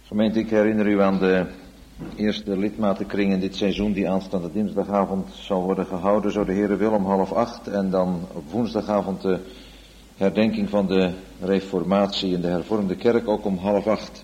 Gemeente, ik herinner u aan de eerste lidmatenkring in dit seizoen die aanstaande dinsdagavond zal worden gehouden, zo de Heere wil, om 7:30. En dan op woensdagavond de herdenking van de reformatie in de hervormde kerk, ook om 7:30.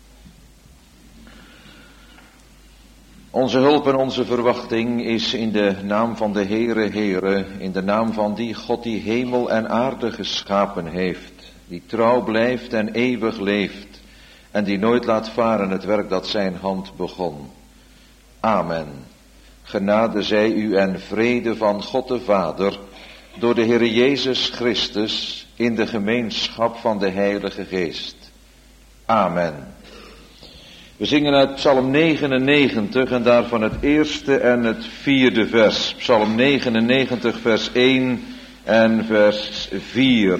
Onze hulp en onze verwachting is in de naam van de Heere, in de naam van die God die hemel en aarde geschapen heeft, die trouw blijft en eeuwig leeft, en die nooit laat varen het werk dat zijn hand begon. Amen. Genade zij u en vrede van God de Vader, door de Heere Jezus Christus, in de gemeenschap van de Heilige Geest. Amen. We zingen uit Psalm 99 en daarvan het eerste en het vierde vers. Psalm 99 vers 1 en vers 4.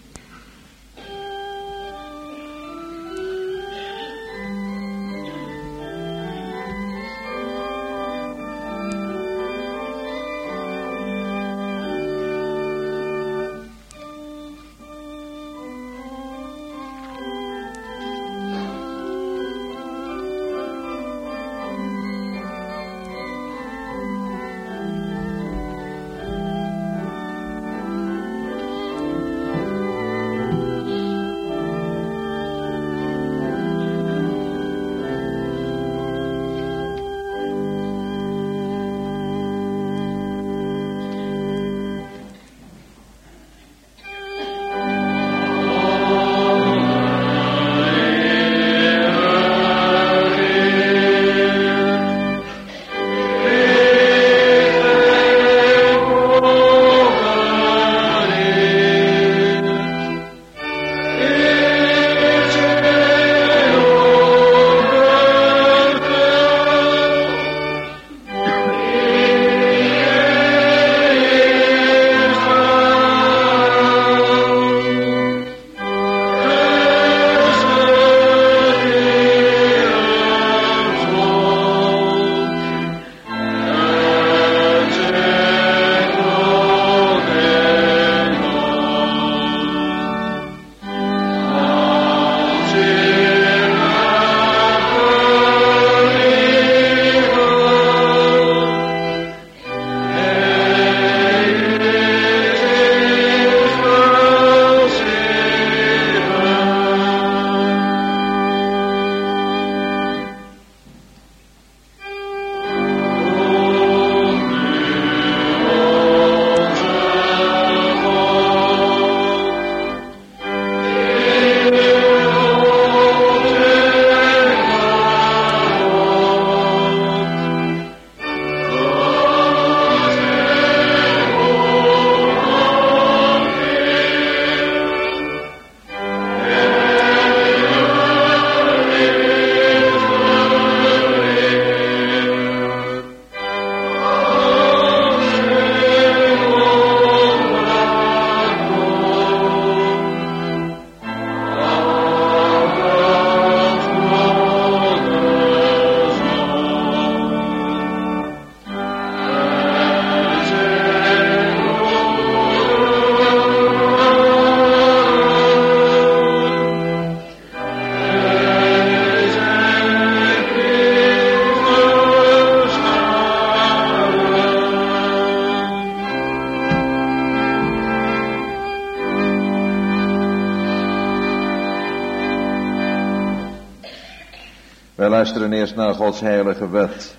Wij luisteren eerst naar Gods heilige wet.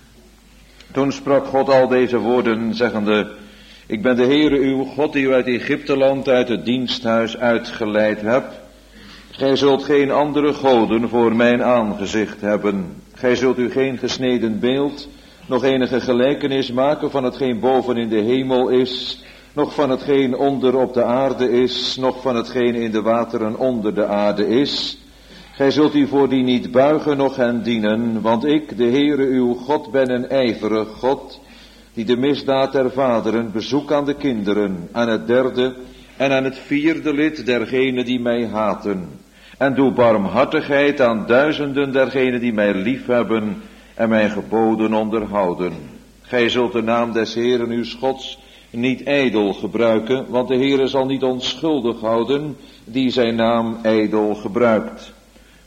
Toen sprak God al deze woorden, zeggende: Ik ben de Heere uw God, die u uit Egypteland, uit het diensthuis uitgeleid hebt. Gij zult geen andere goden voor mijn aangezicht hebben. Gij zult u geen gesneden beeld, nog enige gelijkenis maken van hetgeen boven in de hemel is, nog van hetgeen onder op de aarde is, nog van hetgeen in de wateren onder de aarde is. Gij zult u voor die niet buigen, noch hen dienen, want ik, de Heere uw God, ben een ijverig God, die de misdaad der vaderen bezoek aan de kinderen, aan het derde en aan het vierde lid dergenen die mij haten. En doe barmhartigheid aan duizenden dergenen die mij liefhebben en mijn geboden onderhouden. Gij zult de naam des Heeren uws Gods niet ijdel gebruiken, want de Heere zal niet onschuldig houden die zijn naam ijdel gebruikt.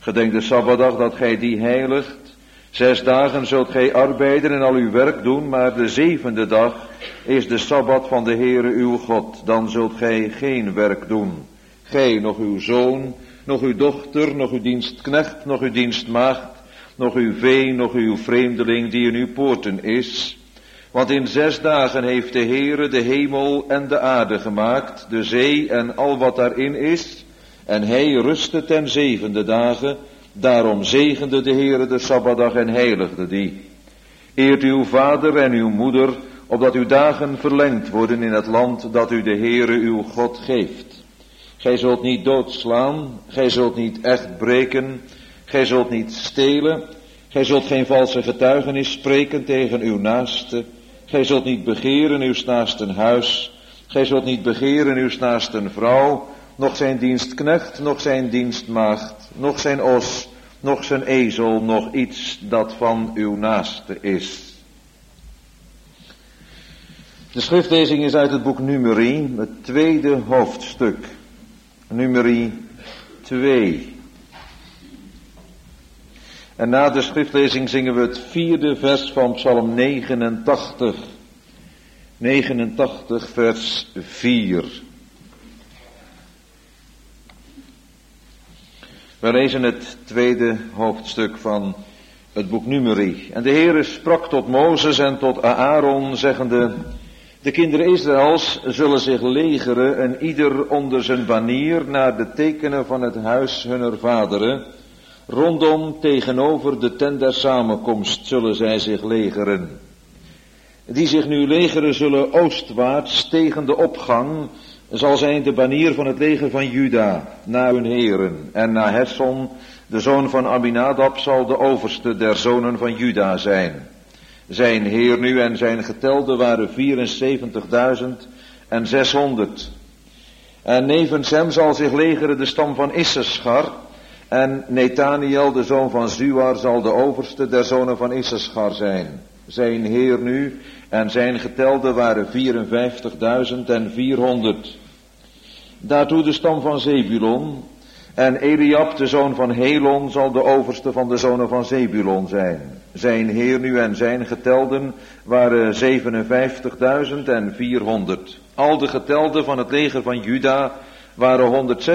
Gedenk de Sabbatdag dat gij die heiligt. 6 dagen zult gij arbeiden en al uw werk doen, maar de 7e dag is de Sabbat van de Heere uw God. Dan zult gij geen werk doen. Gij, nog uw zoon, nog uw dochter, nog uw dienstknecht, nog uw dienstmaagd, nog uw vee, nog uw vreemdeling die in uw poorten is. Want in 6 dagen heeft de Heere de hemel en de aarde gemaakt, de zee en al wat daarin is. En hij rustte ten 7e dagen. Daarom zegende de Heere de Sabbatdag en heiligde die. Eert uw vader en uw moeder, opdat uw dagen verlengd worden in het land dat u de Heere uw God geeft. Gij zult niet doodslaan, gij zult niet echt breken, gij zult niet stelen, gij zult geen valse getuigenis spreken tegen uw naaste, gij zult niet begeren uw naasten huis, gij zult niet begeren uw naasten vrouw, nog zijn dienstknecht, nog zijn dienstmaagd, nog zijn os, nog zijn ezel, nog iets dat van uw naaste is. De schriftlezing is uit het boek Numeri, het 2e hoofdstuk. Numeri 2. En na de schriftlezing zingen we het 4e vers van Psalm 89. 89 vers 4. We lezen het 2e hoofdstuk van het boek Numeri. En de Heere sprak tot Mozes en tot Aaron, zeggende: de kinderen Israëls zullen zich legeren en ieder onder zijn banier naar de tekenen van het huis hunner vaderen. Rondom tegenover de tent der samenkomst zullen zij zich legeren. Die zich nu legeren zullen oostwaarts tegen de opgang, zal zijn de banier van het leger van Juda naar hun heren. En Nahesson, de zoon van Aminadab, zal de overste der zonen van Juda zijn. Zijn heer nu en zijn getelde waren 74.600. En nevens hem zal zich legeren de stam van Issaschar. En Netaniel, de zoon van Zuar, zal de overste der zonen van Issaschar zijn. Zijn heer nu en zijn getelde waren 54.400. Daartoe de stam van Zebulon. En Eliab, de zoon van Helon, zal de overste van de zonen van Zebulon zijn. Zijn heer nu en zijn getelden waren 57.400. Al de getelden van het leger van Juda waren 186.400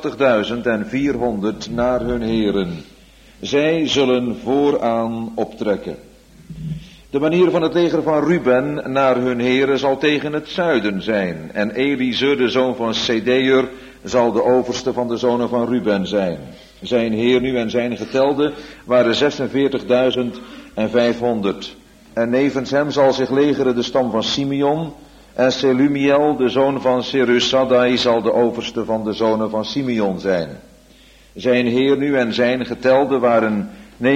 naar hun heren. Zij zullen vooraan optrekken. De manier van het leger van Ruben naar hun heren zal tegen het zuiden zijn. En Eliezer, de zoon van Sedeur, zal de overste van de zonen van Ruben zijn. Zijn heer nu en zijn getelde waren 46.500. En nevens hem zal zich legeren de stam van Simeon. En Selumiel, de zoon van Serusadai, zal de overste van de zonen van Simeon zijn. Zijn heer nu en zijn getelde waren 59.300.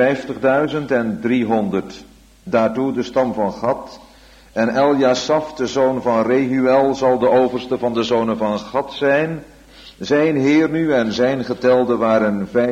Daartoe de stam van Gad. En Eljasaf, de zoon van Rehuel, zal de overste van de zonen van Gad zijn. Zijn heer nu en zijn getelde waren 45.650.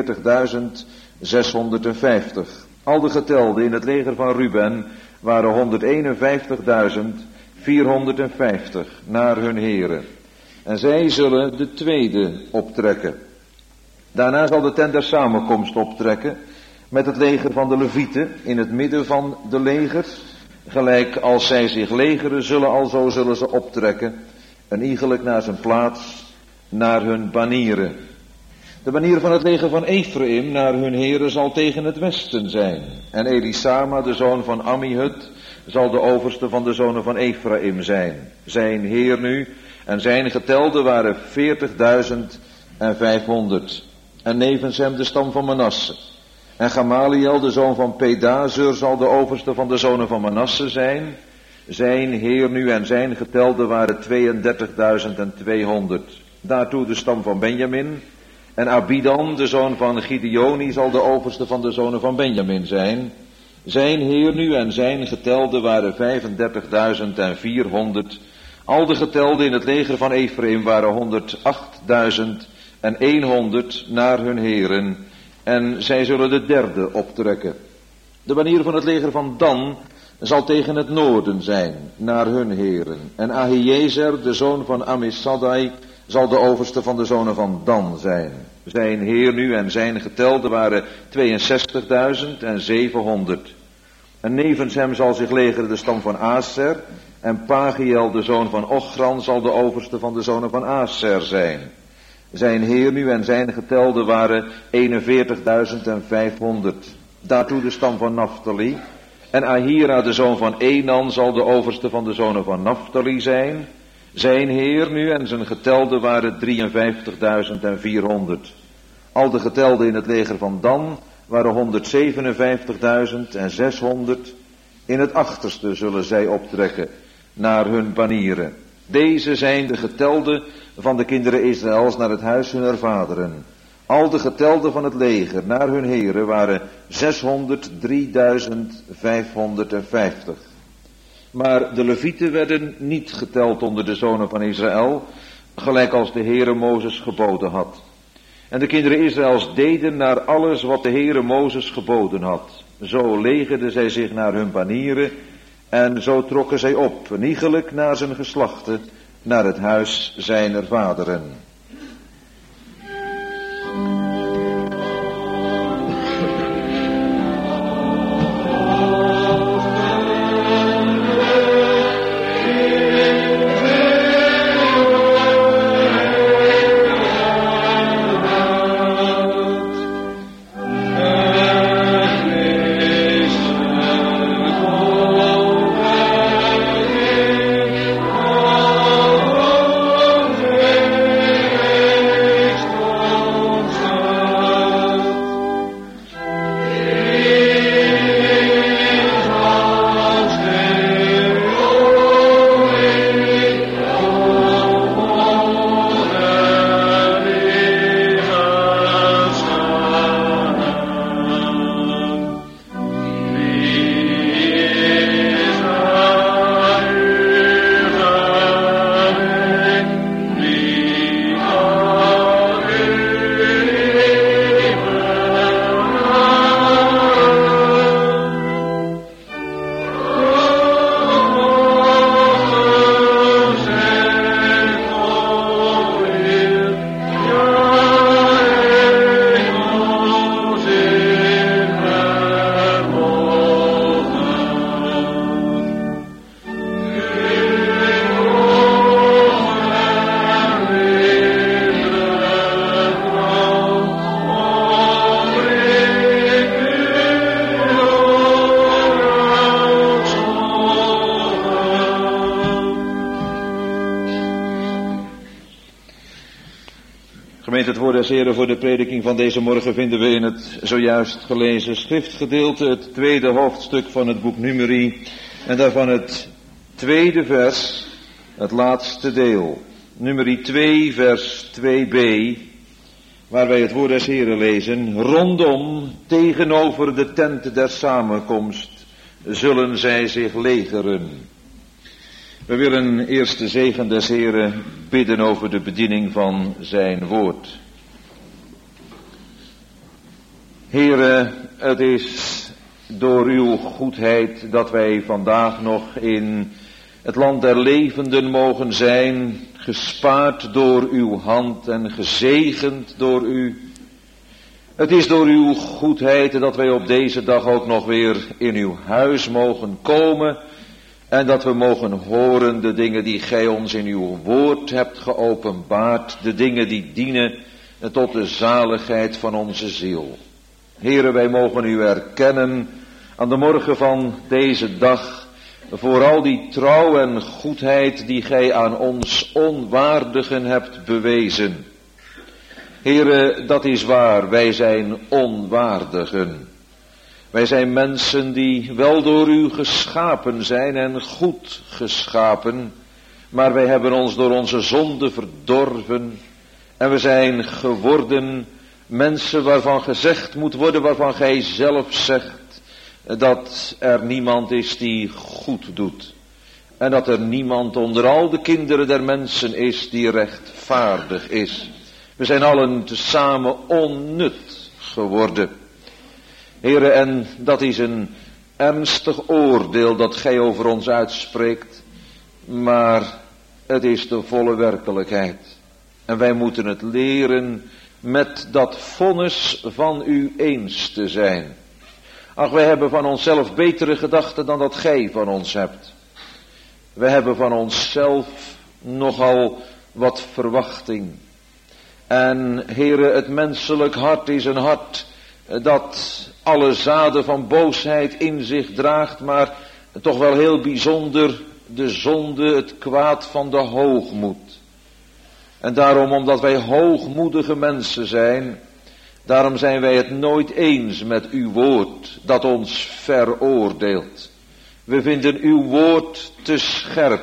Al de getelden in het leger van Ruben waren 151.450 naar hun heren. En zij zullen de tweede optrekken. Daarna zal de tent der samenkomst optrekken met het leger van de Levieten in het midden van de legers. Gelijk als zij zich legeren zullen, alzo zullen ze optrekken. En iegelijk naar zijn plaats, naar hun banieren. De banier van het leger van Ephraim naar hun heren zal tegen het westen zijn. En Elisama, de zoon van Ammihud, zal de overste van de zonen van Ephraim zijn. Zijn heer nu en zijn getelde waren 40.500. En nevens hem de stam van Manasse. En Gamaliel, de zoon van Pedazur, zal de overste van de zonen van Manasse zijn. Zijn heer nu en zijn getelde waren 32.200. Daartoe de stam van Benjamin. En Abidan, de zoon van Gideoni, zal de overste van de zonen van Benjamin zijn. Zijn heer nu en zijn getelde waren 35.400. Al de getelden in het leger van Ephraim waren 108.100 naar hun heren. En zij zullen de derde optrekken. De banier van het leger van Dan zal tegen het noorden zijn, naar hun heren. En Ahiezer, de zoon van Amisaddai, zal de overste van de zonen van Dan zijn. Zijn Heer nu en zijn getelden waren 62.700. En nevens hem zal zich legeren de stam van Aser. En Pagiel, de zoon van Ochran, zal de overste van de zonen van Aser zijn. Zijn Heer nu en zijn getelden waren 41.500. Daartoe de stam van Naphtali. En Ahira, de zoon van Enan, zal de overste van de zonen van Naphtali zijn. Zijn Heer nu en zijn getelden waren 53.400. Al de getelden in het leger van Dan waren 157.600. In het achterste zullen zij optrekken naar hun banieren. Deze zijn de getelden van de kinderen Israëls naar het huis hunner vaderen. Al de getelden van het leger naar hun heren waren 603.550. Maar de Levieten werden niet geteld onder de zonen van Israël, gelijk als de Heere Mozes geboden had. En de kinderen Israëls deden naar alles wat de Heere Mozes geboden had. Zo legerden zij zich naar hun banieren en zo trokken zij op, een iegelijk naar zijn geslachten, naar het huis zijner vaderen. Het woord des Heren voor de prediking van deze morgen vinden we in het zojuist gelezen schriftgedeelte, het tweede hoofdstuk van het boek Numeri, en daarvan het tweede vers, het laatste deel. Numeri 2, vers 2b, waar wij het woord des Heren lezen. Rondom, tegenover de tent der samenkomst, zullen zij zich legeren. We willen eerst de zegen des Heren bidden over de bediening van zijn woord. Heere, het is door uw goedheid dat wij vandaag nog in het land der levenden mogen zijn, gespaard door uw hand en gezegend door u. Het is door uw goedheid dat wij op deze dag ook nog weer in uw huis mogen komen en dat we mogen horen de dingen die gij ons in uw woord hebt geopenbaard, de dingen die dienen tot de zaligheid van onze ziel. Heere, wij mogen u erkennen aan de morgen van deze dag voor al die trouw en goedheid die gij aan ons onwaardigen hebt bewezen. Heere, dat is waar, wij zijn onwaardigen. Wij zijn mensen die wel door u geschapen zijn en goed geschapen, maar wij hebben ons door onze zonde verdorven en we zijn geworden mensen waarvan gezegd moet worden, waarvan gij zelf zegt dat er niemand is die goed doet. En dat er niemand onder al de kinderen der mensen is die rechtvaardig is. We zijn allen tezamen onnut geworden. Heere, en dat is een ernstig oordeel dat gij over ons uitspreekt, maar het is de volle werkelijkheid. En wij moeten het leren met dat vonnis van u eens te zijn. Ach, wij hebben van onszelf betere gedachten dan dat gij van ons hebt. We hebben van onszelf nogal wat verwachting. En Heere, het menselijk hart is een hart dat alle zaden van boosheid in zich draagt, maar toch wel heel bijzonder de zonde, het kwaad van de hoogmoed. En daarom, omdat wij hoogmoedige mensen zijn, daarom zijn wij het nooit eens met uw woord dat ons veroordeelt. We vinden uw woord te scherp,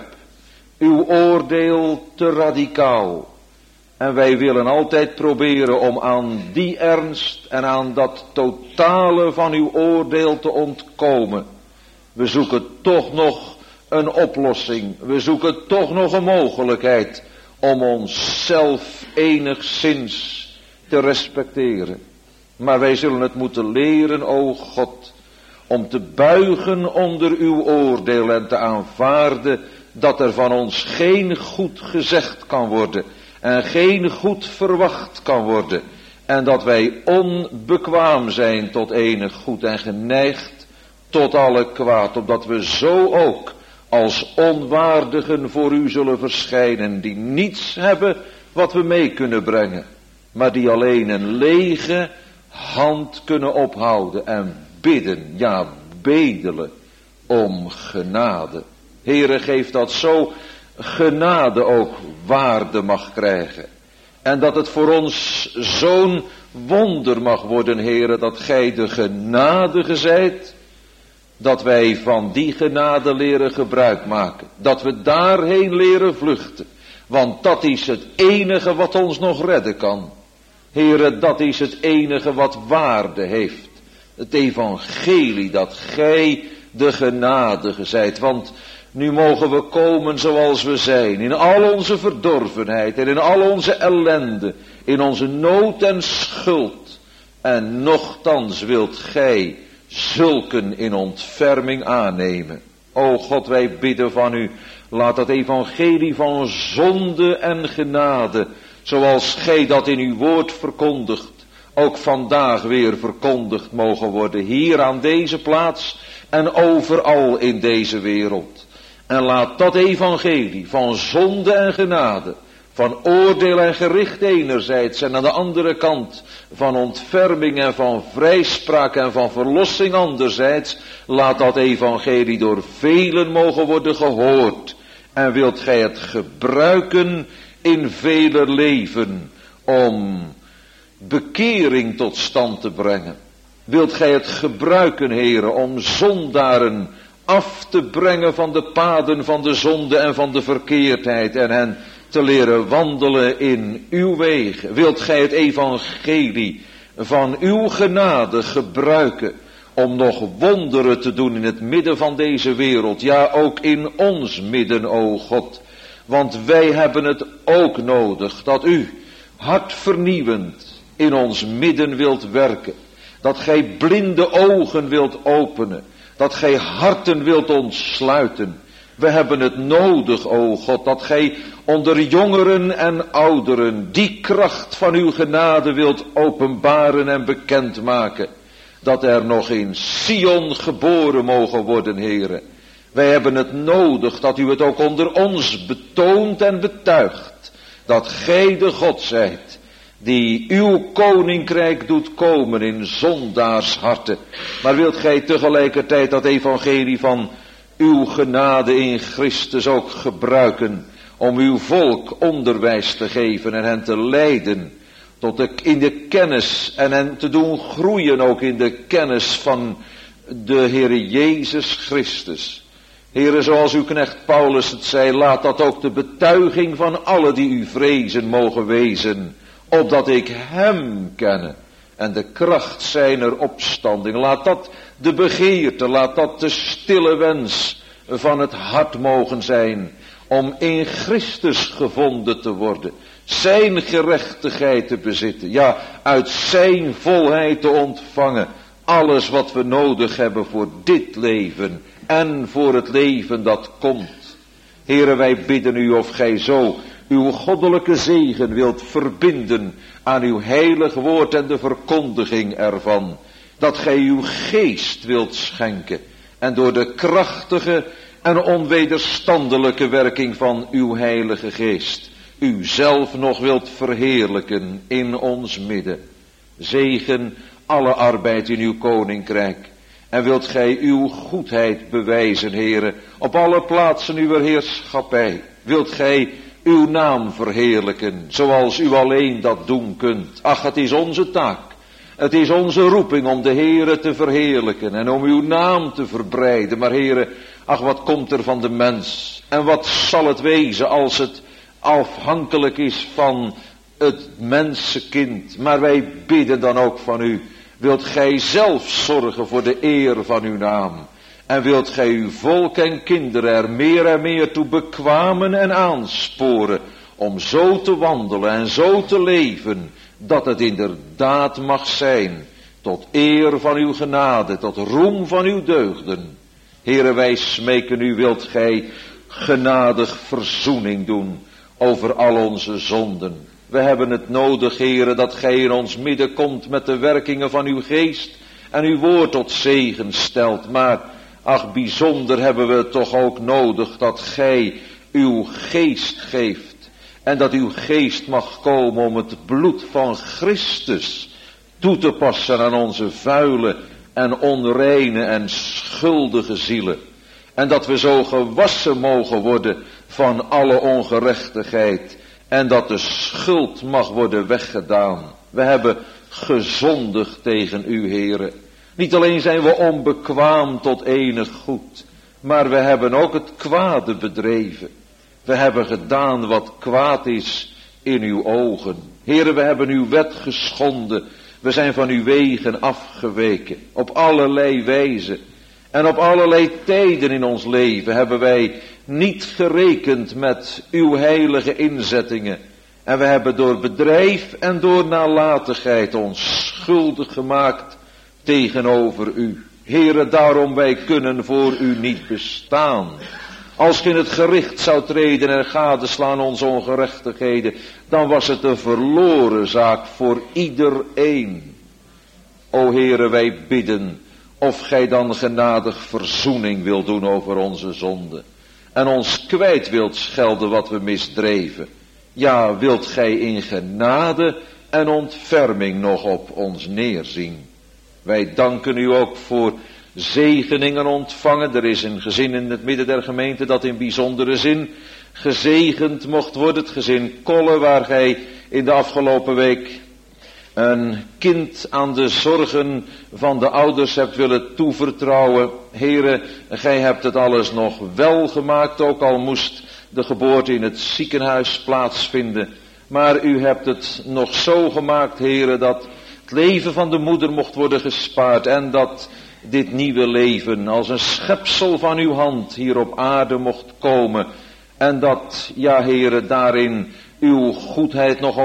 uw oordeel te radicaal. En wij willen altijd proberen om aan die ernst en aan dat totale van uw oordeel te ontkomen. We zoeken toch nog een oplossing. We zoeken toch nog een mogelijkheid om onszelf enigszins te respecteren. Maar wij zullen het moeten leren, o God, om te buigen onder uw oordeel en te aanvaarden dat er van ons geen goed gezegd kan worden en geen goed verwacht kan worden. En dat wij onbekwaam zijn tot enig goed en geneigd tot alle kwaad, opdat we zo ook als onwaardigen voor u zullen verschijnen, die niets hebben wat we mee kunnen brengen, maar die alleen een lege hand kunnen ophouden en bidden, ja bedelen om genade. Heere, geef dat zo genade ook waarde mag krijgen. En dat het voor ons zo'n wonder mag worden, Heere, dat gij de genadige zijt, dat wij van die genade leren gebruik maken. Dat we daarheen leren vluchten. Want dat is het enige wat ons nog redden kan. Heere, dat is het enige wat waarde heeft. Het evangelie, dat gij de genadige zijt. Want nu mogen we komen zoals we zijn. In al onze verdorvenheid en in al onze ellende. In onze nood en schuld. En nochtans wilt gij zulken in ontferming aannemen. O God, wij bidden van u. Laat dat evangelie van zonde en genade, zoals gij dat in uw woord verkondigt, ook vandaag weer verkondigd mogen worden. Hier aan deze plaats en overal in deze wereld. En laat dat evangelie van zonde en genade, van oordeel en gericht enerzijds en aan de andere kant van ontferming en van vrijspraak en van verlossing anderzijds, laat dat evangelie door velen mogen worden gehoord. En wilt gij het gebruiken in veler leven om bekering tot stand te brengen. Wilt gij het gebruiken, Heere, om zondaren af te brengen van de paden van de zonde en van de verkeerdheid en hen te leren wandelen in uw wegen. Wilt gij het evangelie van uw genade gebruiken om nog wonderen te doen in het midden van deze wereld. Ja, ook in ons midden, o God. Want wij hebben het ook nodig dat u hartvernieuwend in ons midden wilt werken. Dat gij blinde ogen wilt openen. Dat gij harten wilt ontsluiten. We hebben het nodig, o God, dat gij onder jongeren en ouderen die kracht van uw genade wilt openbaren en bekendmaken. Dat er nog in Sion geboren mogen worden, Heere. Wij hebben het nodig dat u het ook onder ons betoont en betuigt. Dat gij de God zijt, die uw koninkrijk doet komen in zondaarsharten. Maar wilt gij tegelijkertijd dat evangelie van uw genade in Christus ook gebruiken om uw volk onderwijs te geven en hen te leiden in de kennis en hen te doen groeien ook in de kennis van de Heere Jezus Christus. Heere, zoals uw knecht Paulus het zei, laat dat ook de betuiging van allen die u vrezen mogen wezen, opdat ik hem kenne en de kracht zijner opstanding. Laat dat de begeerte, laat dat de stille wens van het hart mogen zijn om in Christus gevonden te worden, zijn gerechtigheid te bezitten, ja, uit zijn volheid te ontvangen alles wat we nodig hebben voor dit leven en voor het leven dat komt. Heere, wij bidden u of gij zo uw goddelijke zegen wilt verbinden aan uw heilig woord en de verkondiging ervan. Dat gij uw geest wilt schenken en door de krachtige en onwederstandelijke werking van uw heilige geest u zelf nog wilt verheerlijken in ons midden. Zegen alle arbeid in uw koninkrijk. En wilt gij uw goedheid bewijzen, Heere, op alle plaatsen uw heerschappij. Wilt gij uw naam verheerlijken, zoals u alleen dat doen kunt. Ach, het is onze taak. Het is onze roeping om de Heere te verheerlijken en om uw naam te verbreiden. Maar Heere, ach, wat komt er van de mens? En wat zal het wezen als het afhankelijk is van het mensenkind? Maar wij bidden dan ook van u. Wilt gij zelf zorgen voor de eer van uw naam? En wilt gij uw volk en kinderen er meer en meer toe bekwamen en aansporen om zo te wandelen en zo te leven, dat het inderdaad mag zijn tot eer van uw genade, tot roem van uw deugden. Heere, wij smeken u, wilt gij genadig verzoening doen over al onze zonden. We hebben het nodig, Heere, dat gij in ons midden komt met de werkingen van uw geest en uw woord tot zegen stelt. Maar, ach, bijzonder hebben we het toch ook nodig dat gij uw geest geeft. En dat uw geest mag komen om het bloed van Christus toe te passen aan onze vuile en onreine en schuldige zielen. En dat we zo gewassen mogen worden van alle ongerechtigheid. En dat de schuld mag worden weggedaan. We hebben gezondigd tegen u, Heere. Niet alleen zijn we onbekwaam tot enig goed, maar we hebben ook het kwade bedreven. We hebben gedaan wat kwaad is in uw ogen. Heere, we hebben uw wet geschonden. We zijn van uw wegen afgeweken. Op allerlei wijze. En op allerlei tijden in ons leven hebben wij niet gerekend met uw heilige inzettingen. En we hebben door bedrijf en door nalatigheid ons schuldig gemaakt tegenover u. Heere, daarom wij kunnen voor u niet bestaan. Als ge in het gericht zou treden en gadeslaan onze ongerechtigheden, dan was het een verloren zaak voor iedereen. O Heere, wij bidden of gij dan genadig verzoening wilt doen over onze zonde. En ons kwijt wilt schelden wat we misdreven. Ja, wilt gij in genade en ontferming nog op ons neerzien. Wij danken u ook voor zegeningen ontvangen. Er is een gezin in het midden der gemeente dat in bijzondere zin gezegend mocht worden. Het gezin Kolle, waar gij in de afgelopen week een kind aan de zorgen van de ouders hebt willen toevertrouwen. Heere, gij hebt het alles nog wel gemaakt, ook al moest de geboorte in het ziekenhuis plaatsvinden. Maar u hebt het nog zo gemaakt, Heere, dat het leven van de moeder mocht worden gespaard en dat dit nieuwe leven als een schepsel van uw hand hier op aarde mocht komen. En dat, ja Heere, daarin uw goedheid nog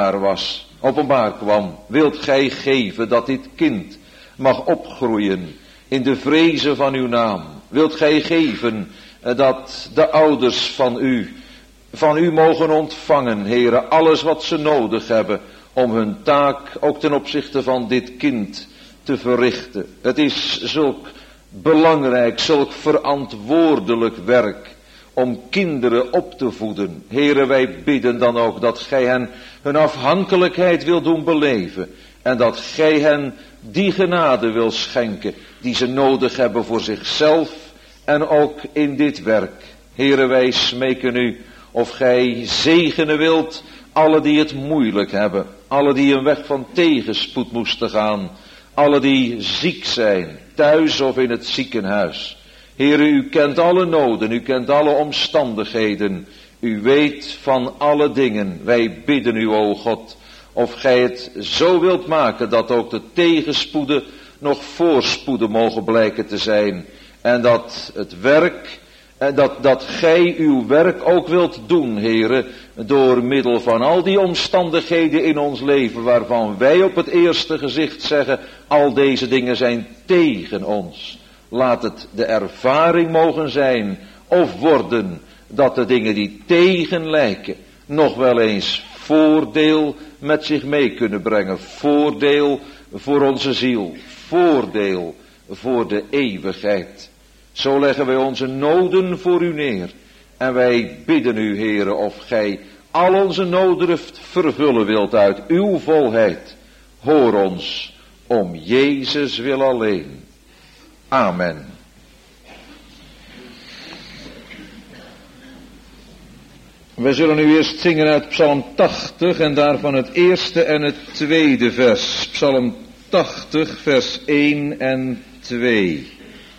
openbaar kwam. Wilt gij geven dat dit kind mag opgroeien in de vrezen van uw naam. Wilt gij geven dat de ouders van u mogen ontvangen, Heere, alles wat ze nodig hebben om hun taak ook ten opzichte van dit kind te verrichten. Het is zulk belangrijk, zulk verantwoordelijk werk om kinderen op te voeden. Heere, wij bidden dan ook dat gij hen hun afhankelijkheid wil doen beleven. En dat gij hen die genade wil schenken die ze nodig hebben voor zichzelf en ook in dit werk. Heere, wij smeken u of gij zegenen wilt alle die het moeilijk hebben. Alle die een weg van tegenspoed moesten gaan. Alle die ziek zijn, thuis of in het ziekenhuis. Heere, u kent alle noden, u kent alle omstandigheden. U weet van alle dingen. Wij bidden u, o God, of gij het zo wilt maken dat ook de tegenspoeden nog voorspoeden mogen blijken te zijn. En dat het werk, dat gij uw werk ook wilt doen, Heere, door middel van al die omstandigheden in ons leven waarvan wij op het eerste gezicht zeggen, al deze dingen zijn tegen ons. Laat het de ervaring mogen zijn of worden dat de dingen die tegen lijken, nog wel eens voordeel met zich mee kunnen brengen. Voordeel voor onze ziel. Voordeel voor de eeuwigheid. Zo leggen wij onze noden voor u neer. En wij bidden u, Heere, of gij al onze nooddruft vervullen wilt uit uw volheid. Hoor ons om Jezus wil alleen. Amen. We zullen nu eerst zingen uit Psalm 80 en daarvan het eerste en het tweede vers. Psalm 80, vers 1 en 2.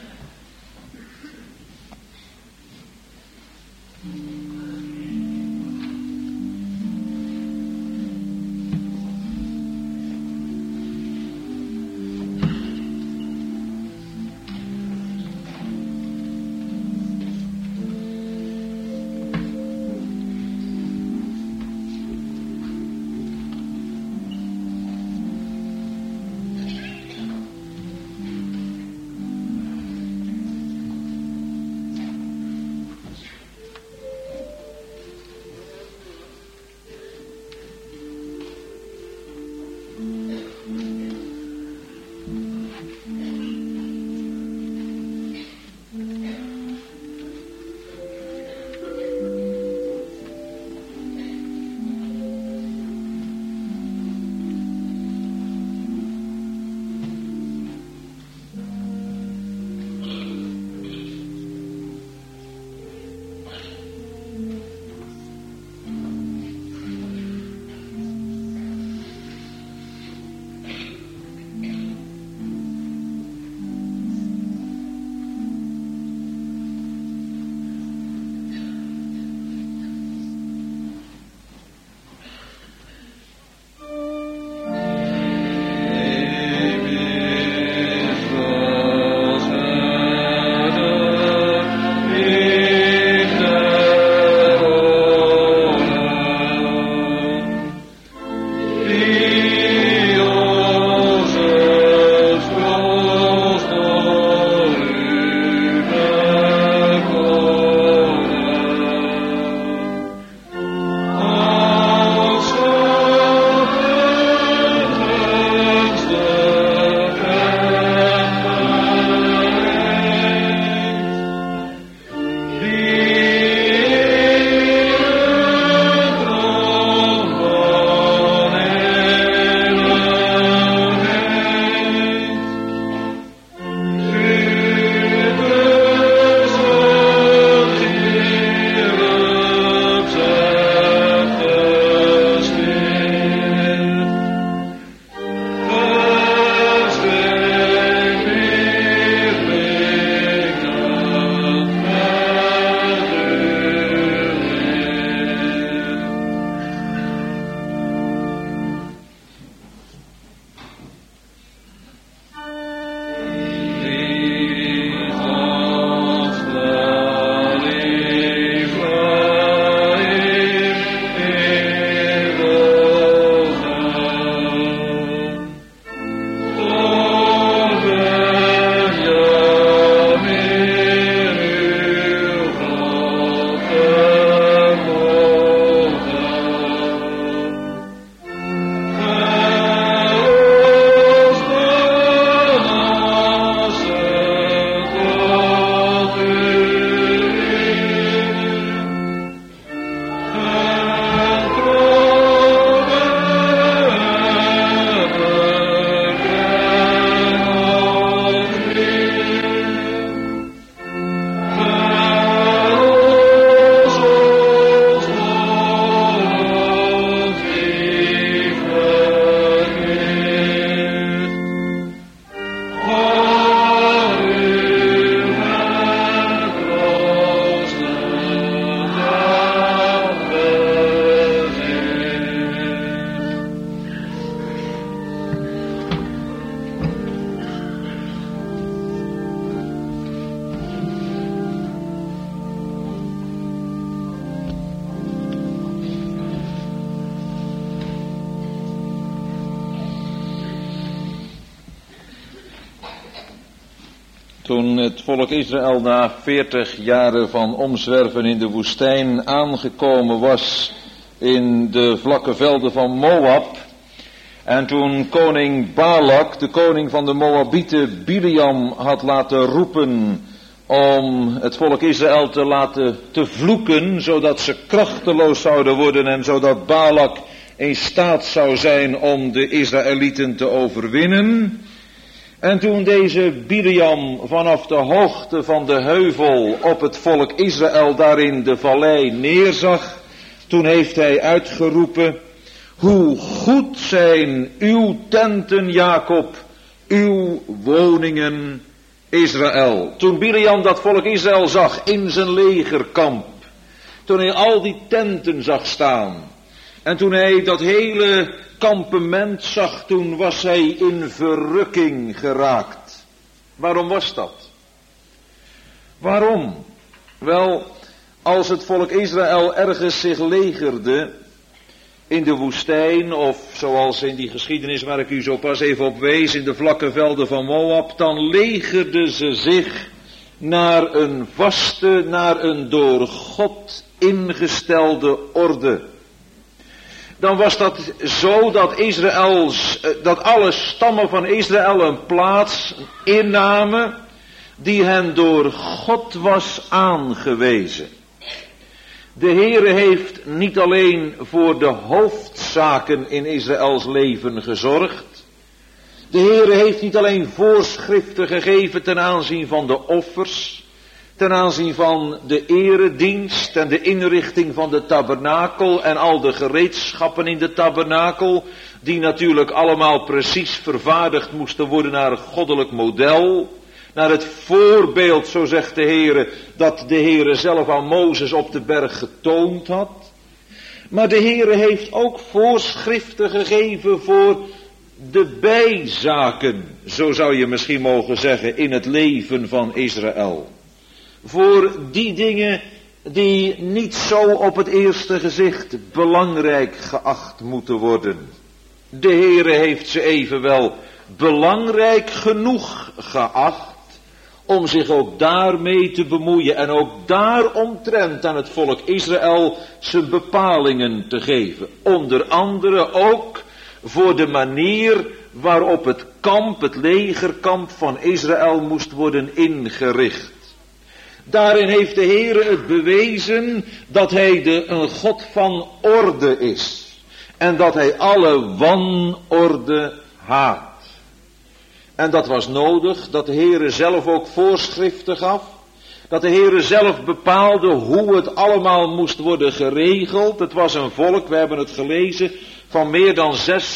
Toen het volk Israël na 40 jaren van omzwerven in de woestijn aangekomen was in de vlakke velden van Moab. En toen koning Balak, de koning van de Moabieten, Biliam had laten roepen om het volk Israël te laten te vloeken, zodat ze krachteloos zouden worden en zodat Balak in staat zou zijn om de Israëlieten te overwinnen. En toen deze Biliam vanaf de hoogte van de heuvel op het volk Israël daar in de vallei neerzag, toen heeft hij uitgeroepen: hoe goed zijn uw tenten, Jacob, uw woningen, Israël. Toen Biliam dat volk Israël zag in zijn legerkamp, toen hij al die tenten zag staan, en toen hij dat hele kampement zag, toen was hij in verrukking geraakt. Waarom was dat? Waarom? Wel, als het volk Israël ergens zich legerde in de woestijn, of zoals in die geschiedenis waar ik u zo pas even op wees, in de vlakke velden van Moab, dan legerden ze zich naar een vaste, naar een door God ingestelde orde. Dan was dat zo dat alle stammen van Israël een plaats innamen die hen door God was aangewezen. De Heere heeft niet alleen voor de hoofdzaken in Israëls leven gezorgd. De Heere heeft niet alleen voorschriften gegeven ten aanzien van de offers, ten aanzien van de eredienst en de inrichting van de tabernakel en al de gereedschappen in de tabernakel, die natuurlijk allemaal precies vervaardigd moesten worden naar een goddelijk model, naar het voorbeeld, zo zegt de Heere, dat de Heere zelf aan Mozes op de berg getoond had. Maar de Heere heeft ook voorschriften gegeven voor de bijzaken, zo zou je misschien mogen zeggen, in het leven van Israël. Voor die dingen die niet zo op het eerste gezicht belangrijk geacht moeten worden. De Heere heeft ze evenwel belangrijk genoeg geacht om zich ook daarmee te bemoeien en ook daaromtrent aan het volk Israël zijn bepalingen te geven. Onder andere ook voor de manier waarop het kamp, het legerkamp van Israël moest worden ingericht. Daarin heeft de Heere het bewezen dat hij een God van orde is. En dat hij alle wanorde haat. En dat was nodig, dat de Heere zelf ook voorschriften gaf. Dat de Heere zelf bepaalde hoe het allemaal moest worden geregeld. Het was een volk, we hebben het gelezen, van meer dan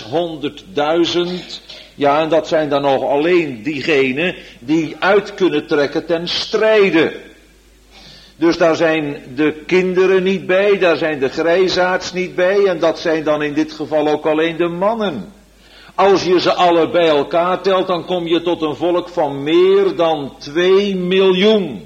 600.000. Ja, en dat zijn dan nog alleen diegenen die uit kunnen trekken ten strijde. Dus daar zijn de kinderen niet bij, daar zijn de grijsaards niet bij, en dat zijn dan in dit geval ook alleen de mannen. Als je ze alle bij elkaar telt, dan kom je tot een volk van meer dan 2 miljoen.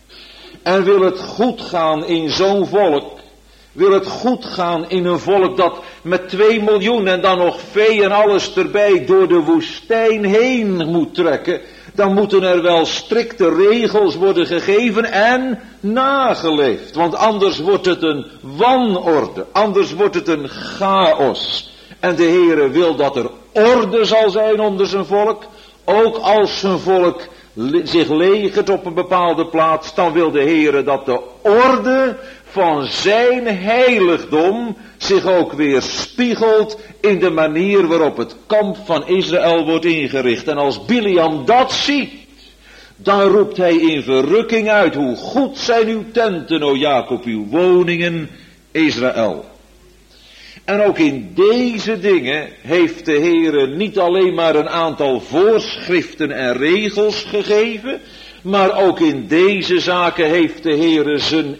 En wil het goed gaan in zo'n volk, wil het goed gaan in een volk dat met 2 miljoen en dan nog vee en alles erbij door de woestijn heen moet trekken, dan moeten er wel strikte regels worden gegeven en nageleefd. Want anders wordt het een wanorde, anders wordt het een chaos. En de Heere wil dat er orde zal zijn onder zijn volk. Ook als zijn volk zich legert op een bepaalde plaats, dan wil de Heere dat de orde van zijn heiligdom zich ook weer spiegelt in de manier waarop het kamp van Israël wordt ingericht. En als Biliam dat ziet, dan roept hij in verrukking uit: hoe goed zijn uw tenten, o Jacob, uw woningen, Israël. En ook in deze dingen heeft de Heere niet alleen maar een aantal voorschriften en regels gegeven, maar ook in deze zaken heeft de Heere zijn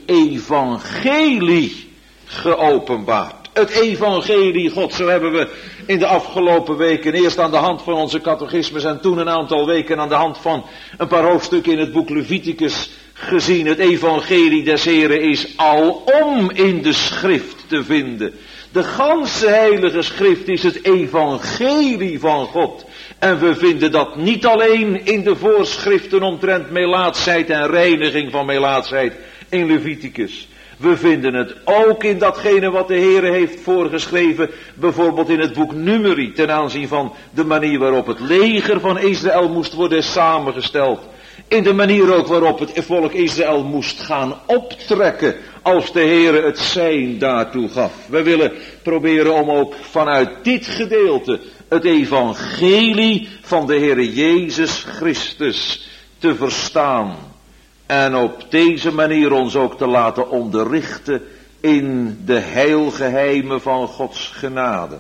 evangelie geopenbaard. Het evangelie God, zo hebben we in de afgelopen weken eerst aan de hand van onze catechismus en toen een aantal weken aan de hand van een paar hoofdstukken in het boek Leviticus gezien. Het evangelie des Heren is alom in de schrift te vinden. De ganse heilige schrift is het evangelie van God. En we vinden dat niet alleen in de voorschriften omtrent melaatsheid en reiniging van melaatsheid in Leviticus. We vinden het ook in datgene wat de Heere heeft voorgeschreven, bijvoorbeeld in het boek Numeri, ten aanzien van de manier waarop het leger van Israël moest worden samengesteld. In de manier ook waarop het volk Israël moest gaan optrekken, als de Heere het sein daartoe gaf. We willen proberen om ook vanuit dit gedeelte het evangelie van de Heere Jezus Christus te verstaan. En op deze manier ons ook te laten onderrichten in de heilgeheimen van Gods genade.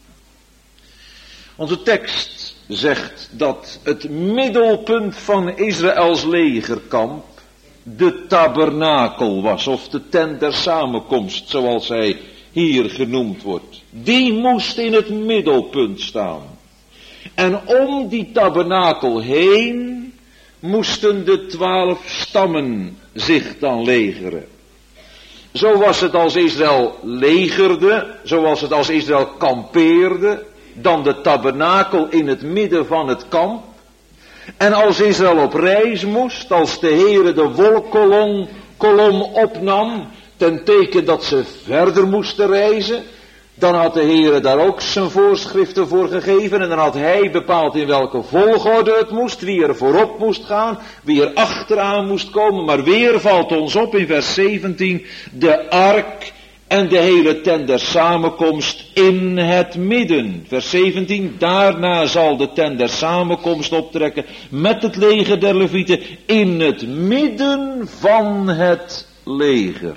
Onze tekst zegt dat het middelpunt van Israëls legerkamp de tabernakel was, of de tent der samenkomst, zoals hij hier genoemd wordt. Die moest in het middelpunt staan. En om die tabernakel heen moesten de 12 stammen zich dan legeren. Zo was het als Israël legerde, zoals het als Israël kampeerde, dan de tabernakel in het midden van het kamp. En als Israël op reis moest, als de Heere de wolkkolom opnam, ten teken dat ze verder moesten reizen, dan had de Heere daar ook zijn voorschriften voor gegeven en dan had hij bepaald in welke volgorde het moest, wie er voorop moest gaan, wie er achteraan moest komen. Maar weer valt ons op in vers 17, de ark en de hele tent der samenkomst in het midden. Vers 17, daarna zal de tent der samenkomst optrekken met het leger der Levieten in het midden van het leger.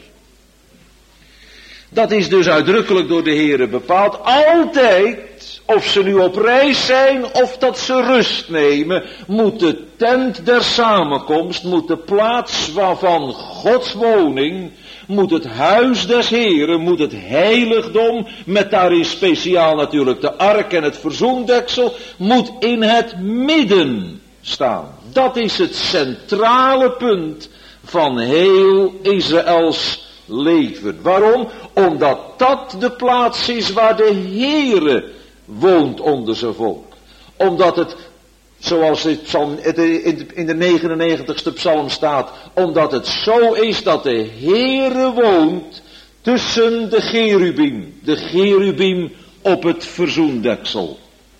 Dat is dus uitdrukkelijk door de Heere bepaald. Altijd, of ze nu op reis zijn of dat ze rust nemen, moet de tent der samenkomst, moet de plaats waarvan Gods woning, moet het huis des Heeren, moet het heiligdom, met daarin speciaal natuurlijk de ark en het verzoendeksel, moet in het midden staan. Dat is het centrale punt van heel Israëls leven. Waarom? Omdat dat de plaats is waar de Heere woont onder zijn volk. Omdat het, zoals het in de 99ste psalm staat, omdat het zo is dat de Heere woont tussen de cherubim op het verzoendeksel.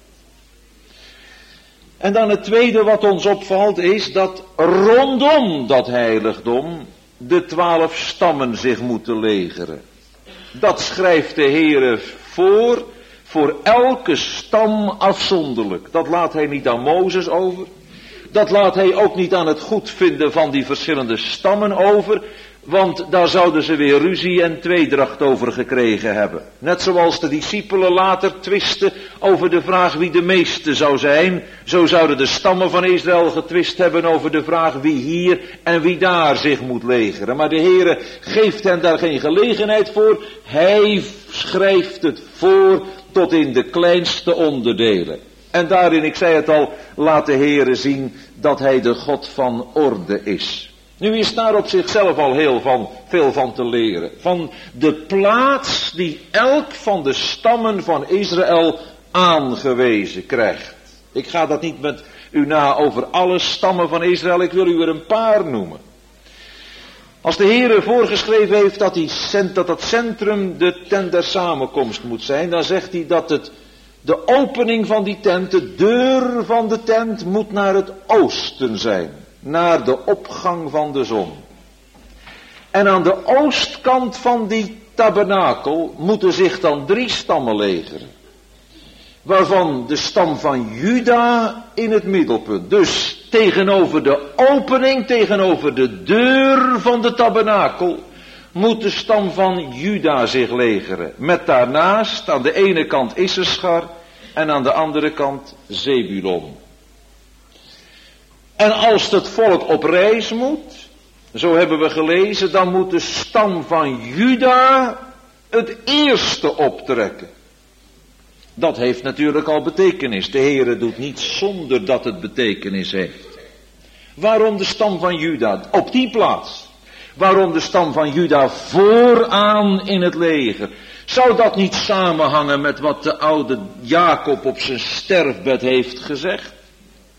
En dan het tweede wat ons opvalt is dat rondom dat heiligdom de 12 stammen zich moeten legeren. Dat schrijft de Heere voor elke stam afzonderlijk. Dat laat hij niet aan Mozes over. Dat laat hij ook niet aan het goedvinden van die verschillende stammen over. Want daar zouden ze weer ruzie en tweedracht over gekregen hebben. Net zoals de discipelen later twisten over de vraag wie de meeste zou zijn. Zo zouden de stammen van Israël getwist hebben over de vraag wie hier en wie daar zich moet legeren. Maar de Heere geeft hen daar geen gelegenheid voor. Hij schrijft het voor tot in de kleinste onderdelen. En daarin, ik zei het al, laat de Heere zien dat hij de God van orde is. Nu is daar op zichzelf al veel van te leren. Van de plaats die elk van de stammen van Israël aangewezen krijgt. Ik ga dat niet met u na over alle stammen van Israël, ik wil u er een paar noemen. Als de Heere voorgeschreven heeft dat dat centrum de tent der samenkomst moet zijn, dan zegt hij dat de opening van die tent, de deur van de tent moet naar het oosten zijn. Naar de opgang van de zon. En aan de oostkant van die tabernakel moeten zich dan 3 stammen legeren. Waarvan de stam van Juda in het middelpunt. Dus tegenover de opening, tegenover de deur van de tabernakel, moet de stam van Juda zich legeren. Met daarnaast aan de ene kant Issaschar en aan de andere kant Zebulon. En als het volk op reis moet, zo hebben we gelezen, dan moet de stam van Juda het eerste optrekken. Dat heeft natuurlijk al betekenis. De Heere doet niets zonder dat het betekenis heeft. Waarom de stam van Juda op die plaats? Waarom de stam van Juda vooraan in het leger? Zou dat niet samenhangen met wat de oude Jacob op zijn sterfbed heeft gezegd?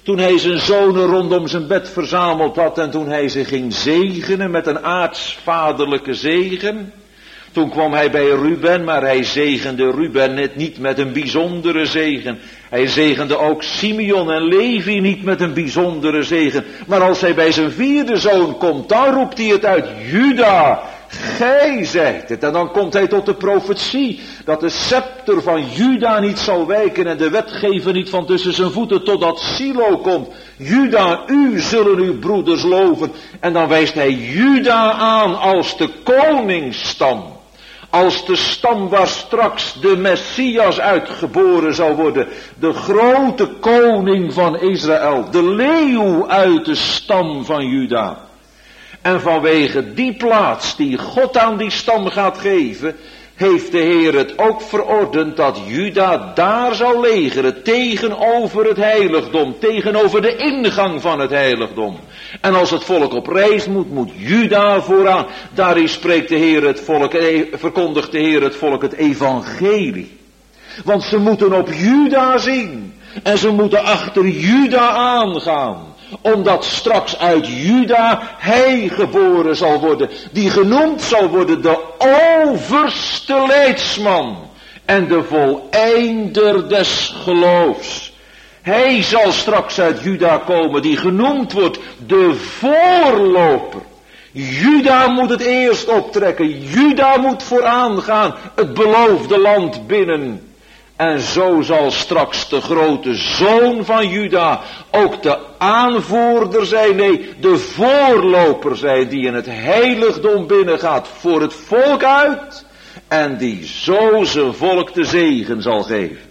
Toen hij zijn zonen rondom zijn bed verzameld had en toen hij ze ging zegenen met een aartsvaderlijke zegen. Toen kwam hij bij Ruben, maar hij zegende Ruben net niet met een bijzondere zegen. Hij zegende ook Simeon en Levi niet met een bijzondere zegen. Maar als hij bij zijn vierde zoon komt, dan roept hij het uit: Juda, gij zijt het. En dan komt hij tot de profetie dat de scepter van Juda niet zal wijken en de wetgever niet van tussen zijn voeten totdat Silo komt. Juda, u zullen uw broeders loven. En dan wijst hij Juda aan als de koningsstam. Als de stam waar straks de Messias uitgeboren zal worden. De grote koning van Israël. De leeuw uit de stam van Juda. En vanwege die plaats die God aan die stam gaat geven, heeft de Heer het ook verordend dat Juda daar zal legeren tegenover het heiligdom, tegenover de ingang van het heiligdom. En als het volk op reis moet Juda vooraan. Daarin spreekt de Heer het volk, verkondigt de Heer het volk het evangelie. Want ze moeten op Juda zien en ze moeten achter Juda aangaan. Omdat straks uit Juda hij geboren zal worden. Die genoemd zal worden de overste leidsman. En de voleinder des geloofs. Hij zal straks uit Juda komen. Die genoemd wordt de voorloper. Juda moet het eerst optrekken. Juda moet vooraan gaan. Het beloofde land binnen. En zo zal straks de grote zoon van Juda ook de aanvoerder zijn, nee, de voorloper zijn die in het heiligdom binnengaat voor het volk uit en die zo zijn volk de zegen zal geven.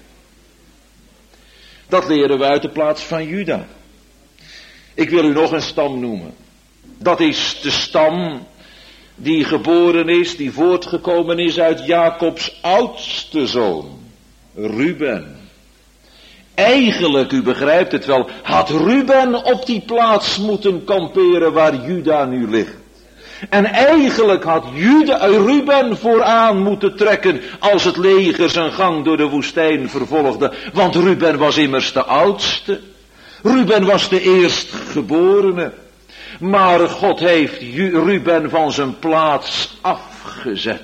Dat leren we uit de plaats van Juda. Ik wil u nog een stam noemen. Dat is de stam die geboren is, die voortgekomen is uit Jacobs oudste zoon. Ruben. Eigenlijk, u begrijpt het wel, had Ruben op die plaats moeten kamperen waar Juda nu ligt. En eigenlijk had Ruben vooraan moeten trekken als het leger zijn gang door de woestijn vervolgde. Want Ruben was immers de oudste. Ruben was de eerstgeborene. Maar God heeft Ruben van zijn plaats afgezet.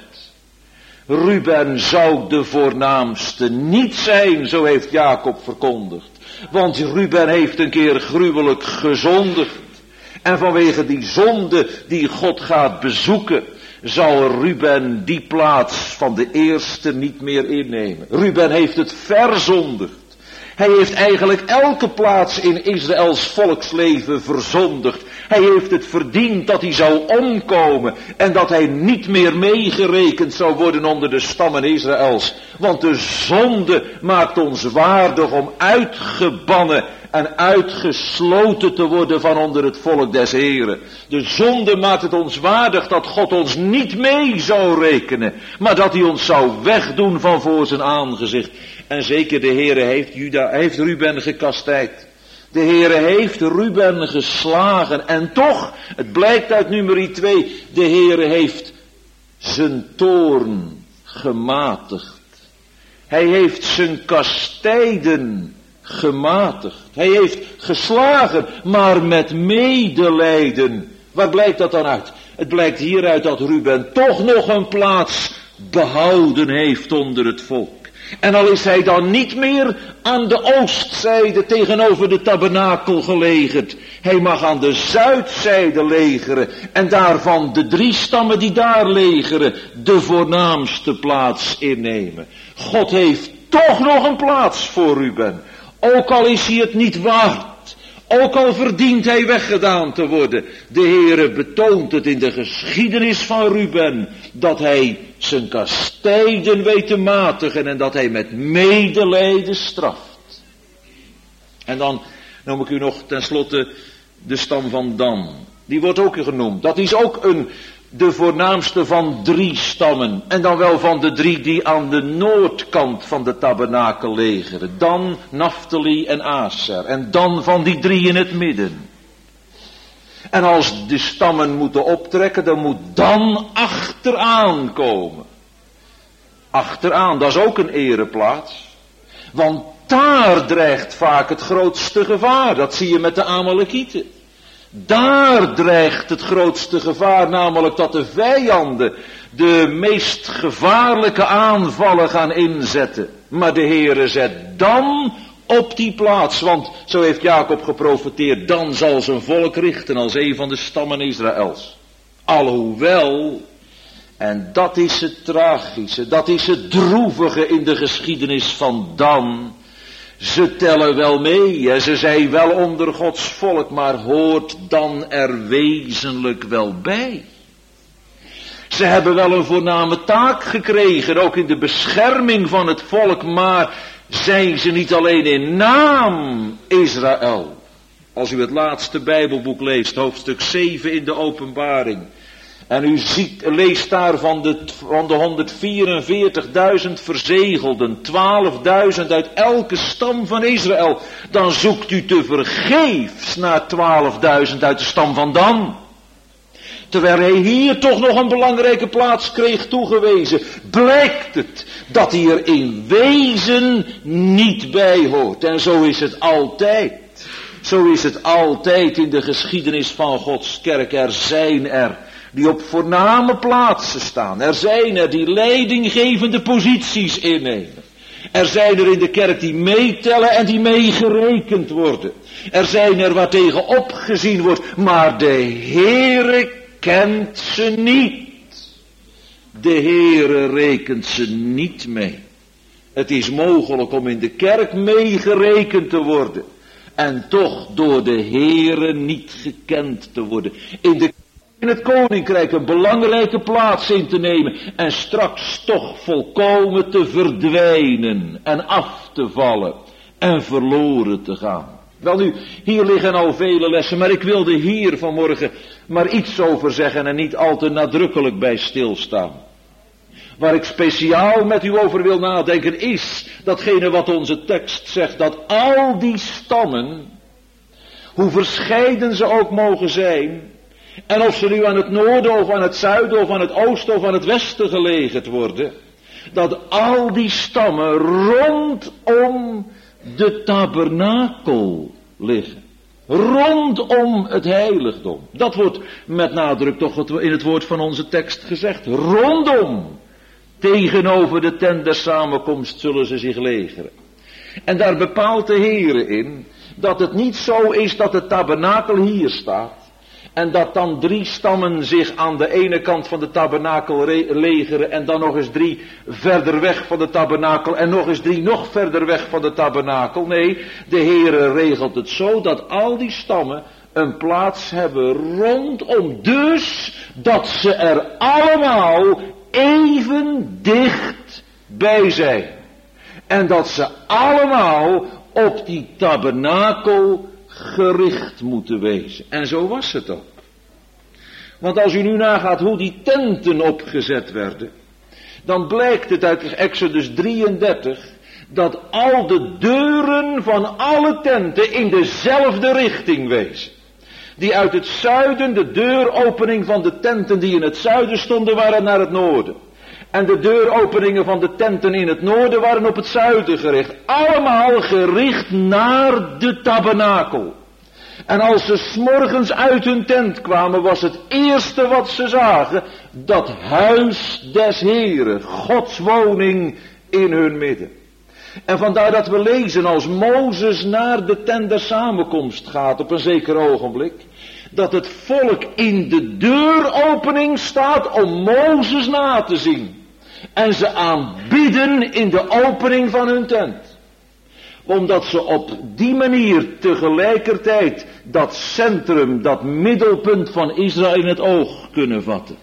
Ruben zou de voornaamste niet zijn, zo heeft Jacob verkondigd. Want Ruben heeft een keer gruwelijk gezondigd. En vanwege die zonde die God gaat bezoeken, zal Ruben die plaats van de eerste niet meer innemen. Ruben heeft het verzondigd. Hij heeft eigenlijk elke plaats in Israëls volksleven verzondigd. Hij heeft het verdiend dat hij zou omkomen en dat hij niet meer meegerekend zou worden onder de stammen Israëls. Want de zonde maakt ons waardig om uitgebannen en uitgesloten te worden van onder het volk des Heren. De zonde maakt het ons waardig dat God ons niet mee zou rekenen, maar dat hij ons zou wegdoen van voor zijn aangezicht. En zeker de Heere heeft Ruben gekastijd. De Heere heeft Ruben geslagen. En toch, het blijkt uit nummer 2, de Heere heeft zijn toorn gematigd. Hij heeft zijn kastijden gematigd. Hij heeft geslagen, maar met medelijden. Waar blijkt dat dan uit? Het blijkt hieruit dat Ruben toch nog een plaats behouden heeft onder het volk. En al is hij dan niet meer aan de oostzijde tegenover de tabernakel gelegerd. Hij mag aan de zuidzijde legeren. En daarvan de 3 stammen die daar legeren de voornaamste plaats innemen. God heeft toch nog een plaats voor Ruben. Ook al is hij het niet waard. Ook al verdient hij weggedaan te worden. De Heere betoont het in de geschiedenis van Ruben. Dat hij zijn kastijden weet te matigen. En dat hij met medelijden straft. En dan noem ik u nog tenslotte de stam van Dan. Die wordt ook genoemd. Dat is ook de voornaamste van 3 stammen. En dan wel van de 3 die aan de noordkant van de tabernakel legeren. Dan, Naphtali en Aser. En dan van die 3 in het midden. En als de stammen moeten optrekken, dan moet Dan achteraan komen. Achteraan, dat is ook een ereplaats. Want daar dreigt vaak het grootste gevaar. Dat zie je met de Amalekieten. Daar dreigt het grootste gevaar, namelijk dat de vijanden de meest gevaarlijke aanvallen gaan inzetten. Maar de Heere zet dan op die plaats, want zo heeft Jacob geprofeteerd, dan zal zijn volk richten als een van de stammen Israëls. Alhoewel, en dat is het tragische, dat is het droevige in de geschiedenis van Dan. Ze tellen wel mee en ze zijn wel onder Gods volk, maar hoort Dan er wezenlijk wel bij. Ze hebben wel een voorname taak gekregen, ook in de bescherming van het volk, maar zijn ze niet alleen in naam Israël. Als u het laatste Bijbelboek leest, hoofdstuk 7 in de Openbaring, en u leest daar van de 144.000 verzegelden, 12.000 uit elke stam van Israël, dan zoekt u tevergeefs naar 12.000 uit de stam van Dan. Terwijl hij hier toch nog een belangrijke plaats kreeg toegewezen, blijkt het dat hij er in wezen niet bij hoort. En zo is het altijd. Zo is het altijd in de geschiedenis van Gods kerk. Er zijn er die op voorname plaatsen staan. Er zijn er die leidinggevende posities innemen. Er zijn er in de kerk die meetellen en die meegerekend worden. Er zijn er waar tegen opgezien wordt, maar de Heere kent ze niet. De Heere rekent ze niet mee. Het is mogelijk om in de kerk meegerekend te worden en toch door de Heere niet gekend te worden. In het koninkrijk een belangrijke plaats in te nemen en straks toch volkomen te verdwijnen en af te vallen en verloren te gaan. Welnu, hier liggen al vele lessen, maar ik wilde hier vanmorgen maar iets over zeggen en niet al te nadrukkelijk bij stilstaan. Waar ik speciaal met u over wil nadenken is datgene wat onze tekst zegt, dat al die stammen, hoe verscheiden ze ook mogen zijn, en of ze nu aan het noorden of aan het zuiden of aan het oosten of aan het westen gelegen worden, dat al die stammen rondom de tabernakel liggen. Rondom het heiligdom. Dat wordt met nadruk toch in het woord van onze tekst gezegd. Rondom. Tegenover de tent der samenkomst zullen ze zich legeren. En daar bepaalt de Heere in dat het niet zo is dat de tabernakel hier staat. En dat dan 3 stammen zich aan de ene kant van de tabernakel legeren en dan nog eens 3 verder weg van de tabernakel en nog eens 3 nog verder weg van de tabernakel. Nee, de Heere regelt het zo dat al die stammen een plaats hebben rondom. Dus dat ze er allemaal even dicht bij zijn. En dat ze allemaal op die tabernakel gericht moeten wezen. En zo was het ook. Want als u nu nagaat hoe die tenten opgezet werden, dan blijkt het uit Exodus 33 dat al de deuren van alle tenten in dezelfde richting wezen. Die uit het zuiden, de deuropening van de tenten die in het zuiden stonden, waren naar het noorden. En de deuropeningen van de tenten in het noorden waren op het zuiden gericht. Allemaal gericht naar de tabernakel. En als ze 's morgens uit hun tent kwamen, was het eerste wat ze zagen dat huis des Heren, Gods woning in hun midden. En vandaar dat we lezen als Mozes naar de tent der samenkomst gaat op een zeker ogenblik, dat het volk in de deuropening staat om Mozes na te zien. En ze aanbidden in de opening van hun tent. Omdat ze op die manier tegelijkertijd dat centrum, dat middelpunt van Israël in het oog kunnen vatten.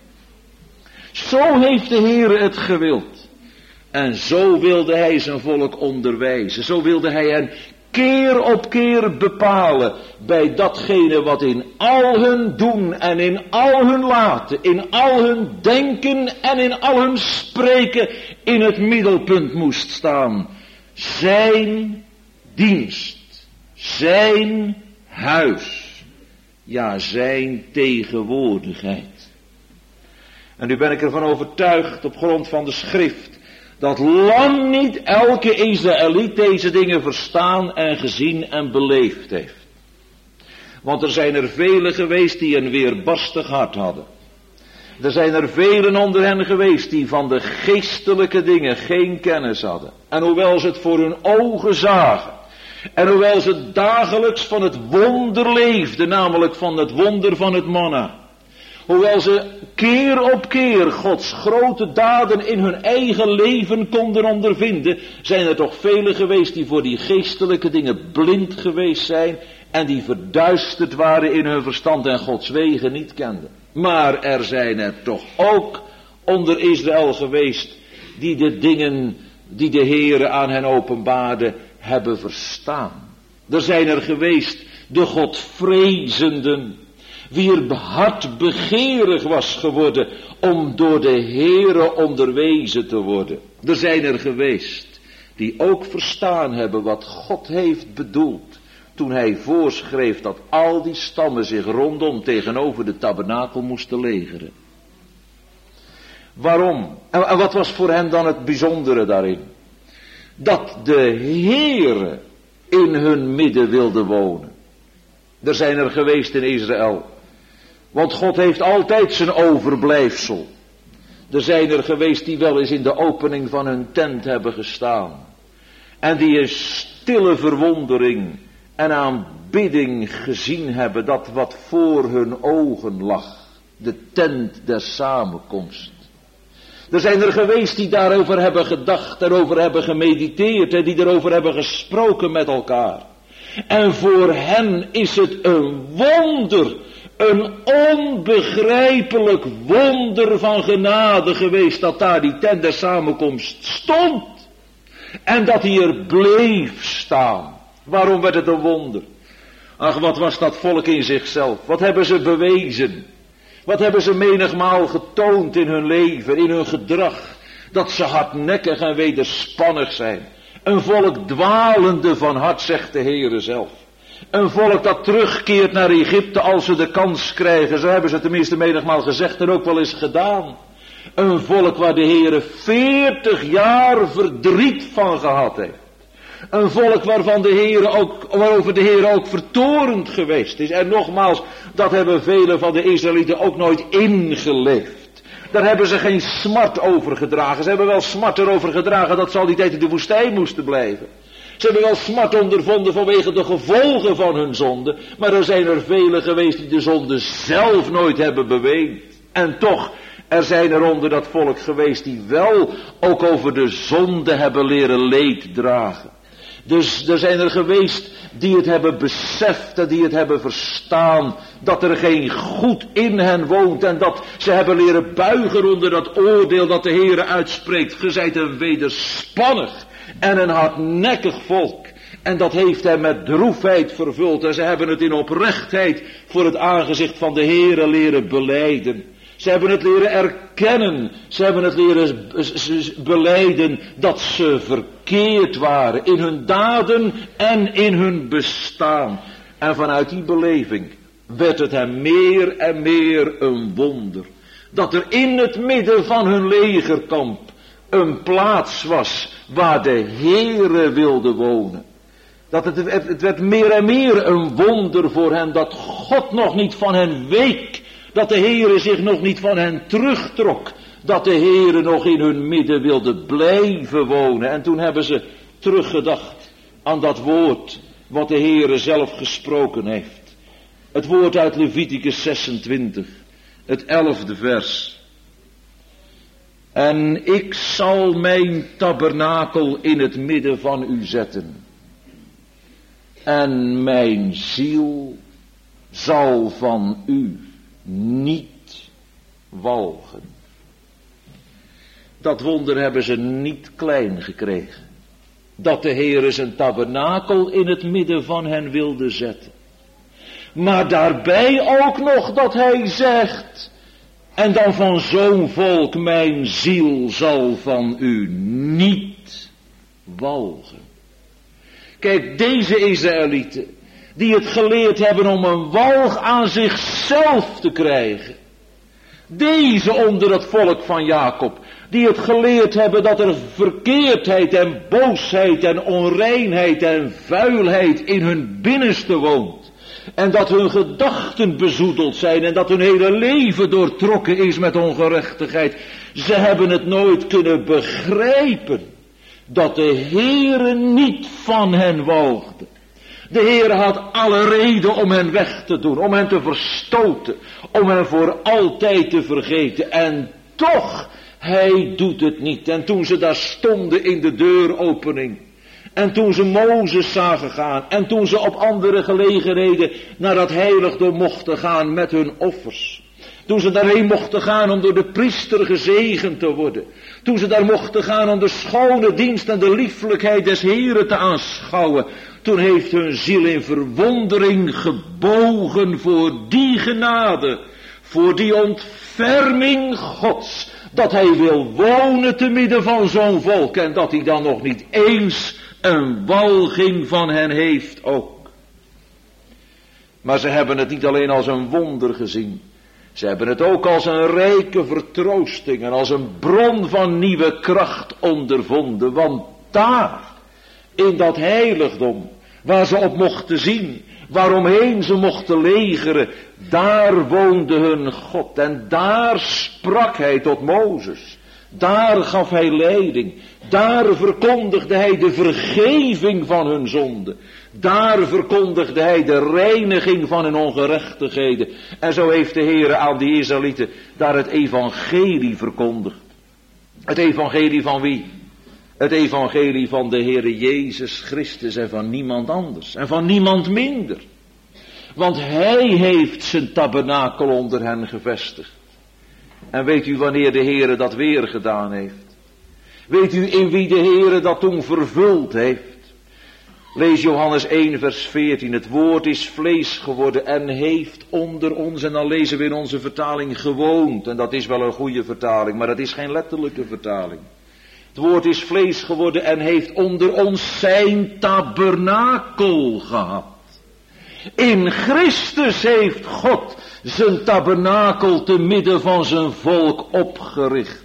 Zo heeft de Heere het gewild. En zo wilde hij zijn volk onderwijzen. Zo wilde hij hen keer op keer bepalen bij datgene wat in al hun doen en in al hun laten, in al hun denken en in al hun spreken in het middelpunt moest staan. Zijn dienst, zijn huis, ja zijn tegenwoordigheid. En nu ben ik ervan overtuigd op grond van de schrift dat lang niet elke Israëliet deze dingen verstaan en gezien en beleefd heeft. Want er zijn er velen geweest die een weerbarstig hart hadden. Er zijn er velen onder hen geweest die van de geestelijke dingen geen kennis hadden. En hoewel ze het voor hun ogen zagen, en hoewel ze dagelijks van het wonder leefden, namelijk van het wonder van het manna, hoewel ze keer op keer Gods grote daden in hun eigen leven konden ondervinden, zijn er toch velen geweest die voor die geestelijke dingen blind geweest zijn en die verduisterd waren in hun verstand en Gods wegen niet kenden. Maar er zijn er toch ook onder Israël geweest die de dingen die de Heere aan hen openbaarde hebben verstaan. Er zijn er geweest de Godvrezenden, wier hart begeerig was geworden om door de Heere onderwezen te worden. Er zijn er geweest die ook verstaan hebben wat God heeft bedoeld toen hij voorschreef dat al die stammen zich rondom tegenover de tabernakel moesten legeren. Waarom? En wat was voor hen dan het bijzondere daarin? Dat de Heere in hun midden wilde wonen. Er zijn er geweest in Israël. Want God heeft altijd zijn overblijfsel. Er zijn er geweest die wel eens in de opening van hun tent hebben gestaan. En die in stille verwondering en aanbidding gezien hebben dat wat voor hun ogen lag. De tent der samenkomst. Er zijn er geweest die daarover hebben gedacht, daarover hebben gemediteerd en die erover hebben gesproken met elkaar. En voor hen is het een wonder, een onbegrijpelijk wonder van genade geweest dat daar die tent der samenkomst stond. En dat hij er bleef staan. Waarom werd het een wonder? Ach, wat was dat volk in zichzelf? Wat hebben ze bewezen? Wat hebben ze menigmaal getoond in hun leven, in hun gedrag? Dat ze hardnekkig en wederspannig zijn. Een volk dwalende van hart, zegt de Heere zelf. Een volk dat terugkeert naar Egypte als ze de kans krijgen. Zo hebben ze tenminste menigmaal gezegd en ook wel eens gedaan. Een volk waar de Heere 40 jaar verdriet van gehad heeft. Een volk waarover de Heere ook vertorend geweest is. En nogmaals, dat hebben velen van de Israëlieten ook nooit ingeleefd. Daar hebben ze geen smart over gedragen. Ze hebben wel smart erover gedragen dat ze al die tijd in de woestijn moesten blijven. Ze hebben wel smart ondervonden vanwege de gevolgen van hun zonde. Maar er zijn er velen geweest die de zonde zelf nooit hebben beweend. En toch, er zijn er onder dat volk geweest die wel ook over de zonde hebben leren leed dragen. Dus er zijn er geweest die het hebben beseft en die het hebben verstaan. Dat er geen goed in hen woont en dat ze hebben leren buigen onder dat oordeel dat de Heere uitspreekt. Ge zijt een wederspannig en een hardnekkig volk. En dat heeft hen met droefheid vervuld en ze hebben het in oprechtheid voor het aangezicht van de Heere leren belijden. Ze hebben het leren erkennen. Ze hebben het leren belijden dat ze verkeerd waren in hun daden en in hun bestaan. En vanuit die beleving werd het hem meer en meer een wonder. Dat er in het midden van hun legerkamp een plaats was waar de Heere wilde wonen. Dat het werd meer en meer een wonder voor hen dat God nog niet van hen week. Dat de Heere zich nog niet van hen terugtrok. Dat de Heere nog in hun midden wilde blijven wonen. En toen hebben ze teruggedacht aan dat woord wat de Heere zelf gesproken heeft. Het woord uit Leviticus 26, het 11e vers. En ik zal mijn tabernakel in het midden van u zetten. En mijn ziel zal van u niet walgen. Dat wonder hebben ze niet klein gekregen. Dat de Heere zijn tabernakel in het midden van hen wilde zetten. Maar daarbij ook nog dat hij zegt, en dan van zo'n volk, mijn ziel zal van u niet walgen. Kijk, deze Israëlieten, die het geleerd hebben om een walg aan zichzelf te krijgen. Deze onder het volk van Jacob, Die het geleerd hebben dat er verkeerdheid en boosheid en onreinheid en vuilheid in hun binnenste woont. En dat hun gedachten bezoedeld zijn en dat hun hele leven doortrokken is met ongerechtigheid. Ze hebben het nooit kunnen begrijpen dat de Heere niet van hen walgde. De Heere had alle reden om hen weg te doen, om hen te verstoten, om hen voor altijd te vergeten. En toch, hij doet het niet. En toen ze daar stonden in de deuropening, en toen ze Mozes zagen gaan, en toen ze op andere gelegenheden naar dat heiligdom mochten gaan met hun offers. Toen ze daarheen mochten gaan om door de priester gezegend te worden. Toen ze daar mochten gaan om de schone dienst en de lieflijkheid des Heeren te aanschouwen. Toen heeft hun ziel in verwondering gebogen voor die genade. Voor die ontferming Gods. Dat hij wil wonen te midden van zo'n volk. En dat hij dan nog niet eens een walging van hen heeft ook. Maar ze hebben het niet alleen als een wonder gezien. Ze hebben het ook als een rijke vertroosting en als een bron van nieuwe kracht ondervonden. Want daar, in dat heiligdom, waar ze op mochten zien, waaromheen ze mochten legeren, daar woonde hun God. En daar sprak hij tot Mozes. Daar gaf hij leiding. Daar verkondigde hij de vergeving van hun zonde. Daar verkondigde hij de reiniging van hun ongerechtigheden. En zo heeft de Heere aan die Israëlieten daar het evangelie verkondigd. Het evangelie van wie? Het evangelie van de Heere Jezus Christus en van niemand anders. En van niemand minder. Want hij heeft zijn tabernakel onder hen gevestigd. En weet u wanneer de Heere dat weer gedaan heeft? Weet u in wie de Heere dat toen vervuld heeft? Lees Johannes 1 vers 14. Het woord is vlees geworden en heeft onder ons, en dan lezen we in onze vertaling gewoond. En dat is wel een goede vertaling, maar dat is geen letterlijke vertaling. Het woord is vlees geworden en heeft onder ons zijn tabernakel gehad. In Christus heeft God zijn tabernakel te midden van zijn volk opgericht.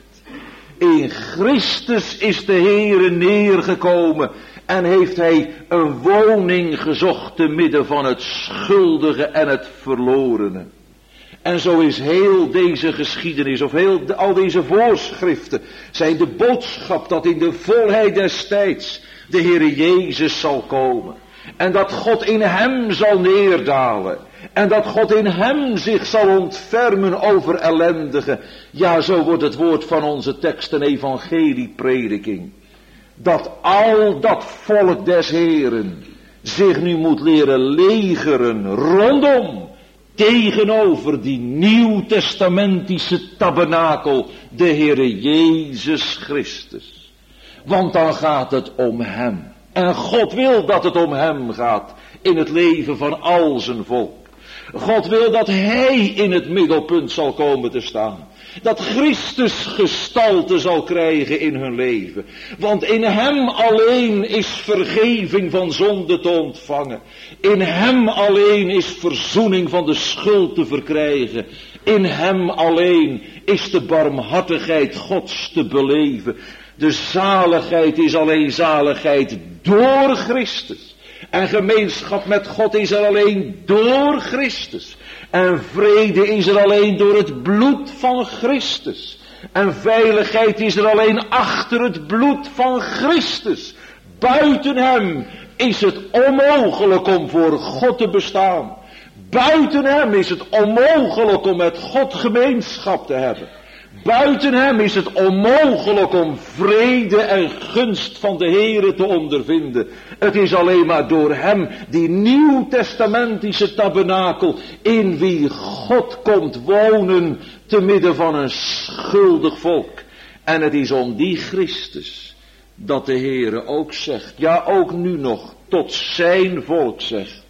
In Christus is de Heere neergekomen en heeft hij een woning gezocht te midden van het schuldige en het verlorene. En zo is heel deze geschiedenis, of al deze voorschriften, zijn de boodschap dat in de volheid des tijds de Heere Jezus zal komen. En dat God in hem zal neerdalen. En dat God in hem zich zal ontfermen over ellendigen. Ja, zo wordt het woord van onze tekst een evangelieprediking. Dat al dat volk des Heeren zich nu moet leren legeren rondom. Tegenover die nieuwtestamentische tabernakel, de Heere Jezus Christus. Want dan gaat het om hem. En God wil dat het om hem gaat in het leven van al zijn volk. God wil dat hij in het middelpunt zal komen te staan. Dat Christus gestalte zal krijgen in hun leven. Want in hem alleen is vergeving van zonde te ontvangen. In hem alleen is verzoening van de schuld te verkrijgen. In hem alleen is de barmhartigheid Gods te beleven. De zaligheid is alleen zaligheid door Christus. En gemeenschap met God is er alleen door Christus. En vrede is er alleen door het bloed van Christus. En veiligheid is er alleen achter het bloed van Christus. Buiten hem is het onmogelijk om voor God te bestaan. Buiten hem is het onmogelijk om met God gemeenschap te hebben. Buiten hem is het onmogelijk om vrede en gunst van de Heere te ondervinden. Het is alleen maar door hem, die nieuwtestamentische tabernakel, in wie God komt wonen te midden van een schuldig volk. En het is om die Christus dat de Heere ook zegt, ja ook nu nog, tot zijn volk zegt,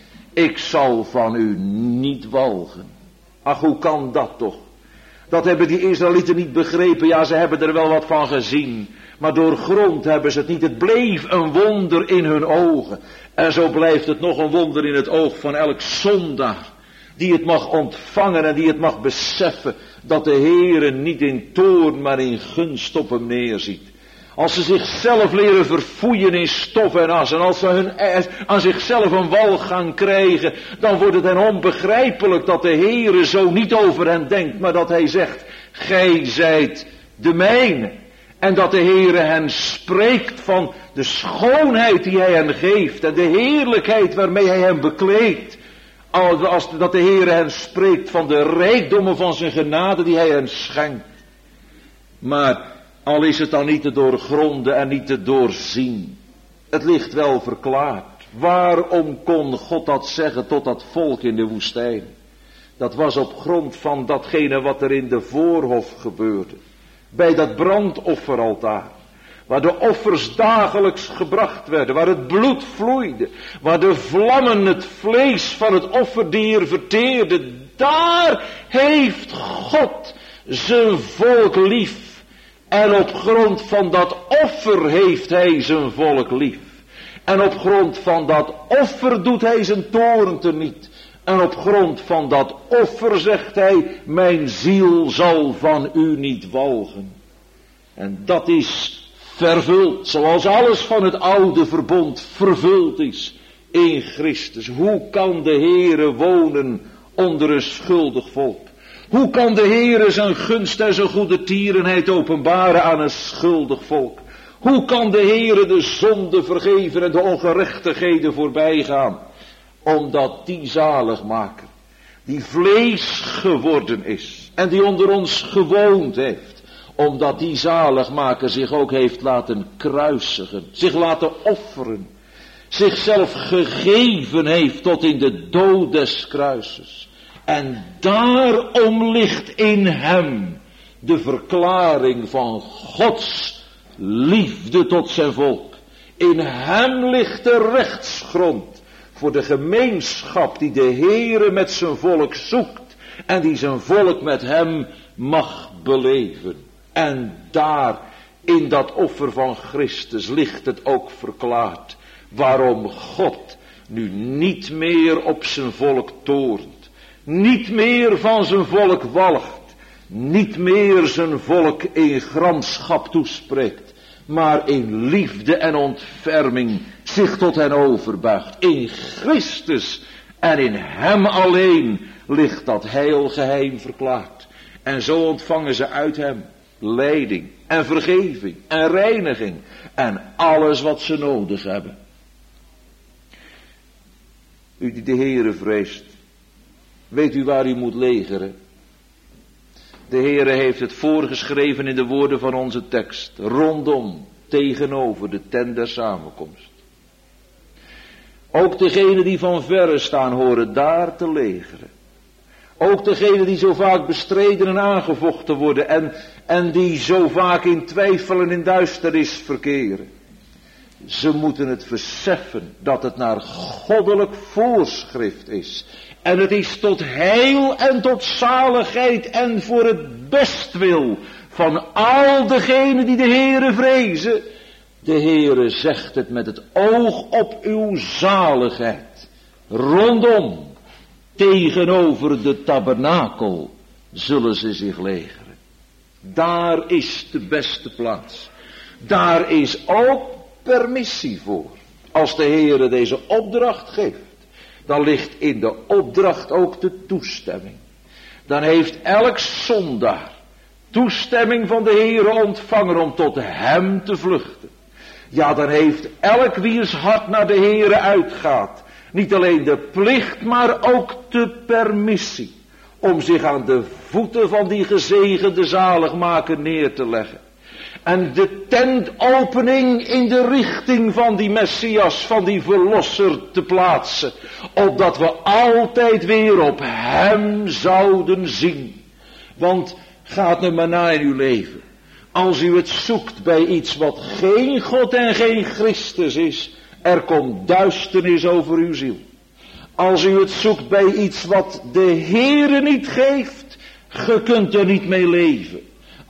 ik zal van u niet walgen. Ach, hoe kan dat toch? Dat hebben die Israëlieten niet begrepen. Ja, ze hebben er wel wat van gezien. Maar doorgrond hebben ze het niet. Het bleef een wonder in hun ogen. En zo blijft het nog een wonder in het oog van elk zondaar. Die het mag ontvangen en die het mag beseffen dat de Heere niet in toorn maar in gunst op hem neerziet. Als ze zichzelf leren verfoeien in stof en as en als ze aan zichzelf een walgang krijgen, dan wordt het hen onbegrijpelijk dat de Heere zo niet over hen denkt, maar dat hij zegt, gij zijt de mijne. En dat de Heere hen spreekt van de schoonheid die hij hen geeft en de heerlijkheid waarmee hij hen bekleedt. Dat de Heere hen spreekt van de rijkdommen van zijn genade die hij hen schenkt. Maar al is het dan niet te doorgronden en niet te doorzien. Het ligt wel verklaard. Waarom kon God dat zeggen tot dat volk in de woestijn? Dat was op grond van datgene wat er in de voorhof gebeurde. Bij dat brandofferaltaar. Waar de offers dagelijks gebracht werden. Waar het bloed vloeide. Waar de vlammen het vlees van het offerdier verteerden. Daar heeft God zijn volk lief. En op grond van dat offer heeft hij zijn volk lief. En op grond van dat offer doet hij zijn toorn teniet. En op grond van dat offer zegt hij, mijn ziel zal van u niet walgen. En dat is vervuld, zoals alles van het oude verbond vervuld is in Christus. Hoe kan de Heere wonen onder een schuldig volk? Hoe kan de Heere zijn gunst en zijn goede tierenheid openbaren aan een schuldig volk? Hoe kan de Heere de zonde vergeven en de ongerechtigheden voorbijgaan? Omdat die zaligmaker, die vlees geworden is en die onder ons gewoond heeft, omdat die zaligmaker zich ook heeft laten kruisigen, zich laten offeren, zichzelf gegeven heeft tot in de dood des kruises. En daarom ligt in hem de verklaring van Gods liefde tot zijn volk. In hem ligt de rechtsgrond voor de gemeenschap die de Heere met zijn volk zoekt en die zijn volk met hem mag beleven. En daar in dat offer van Christus ligt het ook verklaard waarom God nu niet meer op zijn volk toornt, niet meer van zijn volk walgt, niet meer zijn volk in gramschap toespreekt, maar in liefde en ontferming zich tot hen overbuigt. In Christus en in hem alleen ligt dat heilgeheim verklaard. En zo ontvangen ze uit hem leiding en vergeving en reiniging en alles wat ze nodig hebben. U die de Heere vreest, weet u waar u moet legeren? De Heere heeft het voorgeschreven in de woorden van onze tekst, rondom, tegenover de tent der samenkomst. Ook degenen die van verre staan horen daar te legeren. Ook degenen die zo vaak bestreden en aangevochten worden en die zo vaak in twijfel en in duisternis verkeren. Ze moeten het beseffen dat het naar goddelijk voorschrift is. En het is tot heil en tot zaligheid en voor het bestwil van al degenen die de Heere vrezen. De Heere zegt het met het oog op uw zaligheid. Rondom, tegenover de tabernakel, zullen ze zich legeren. Daar is de beste plaats. Daar is ook permissie voor. Als de Heere deze opdracht geeft, dan ligt in de opdracht ook de toestemming. Dan heeft elk zondaar toestemming van de Heere ontvangen om tot hem te vluchten. Ja, dan heeft elk wiens hart naar de Heere uitgaat niet alleen de plicht, maar ook de permissie om zich aan de voeten van die gezegende zaligmaker neer te leggen. En de tentopening in de richting van die Messias, van die verlosser te plaatsen. Opdat we altijd weer op hem zouden zien. Want gaat nu maar na in uw leven. Als u het zoekt bij iets wat geen God en geen Christus is, er komt duisternis over uw ziel. Als u het zoekt bij iets wat de Heere niet geeft, ge kunt er niet mee leven.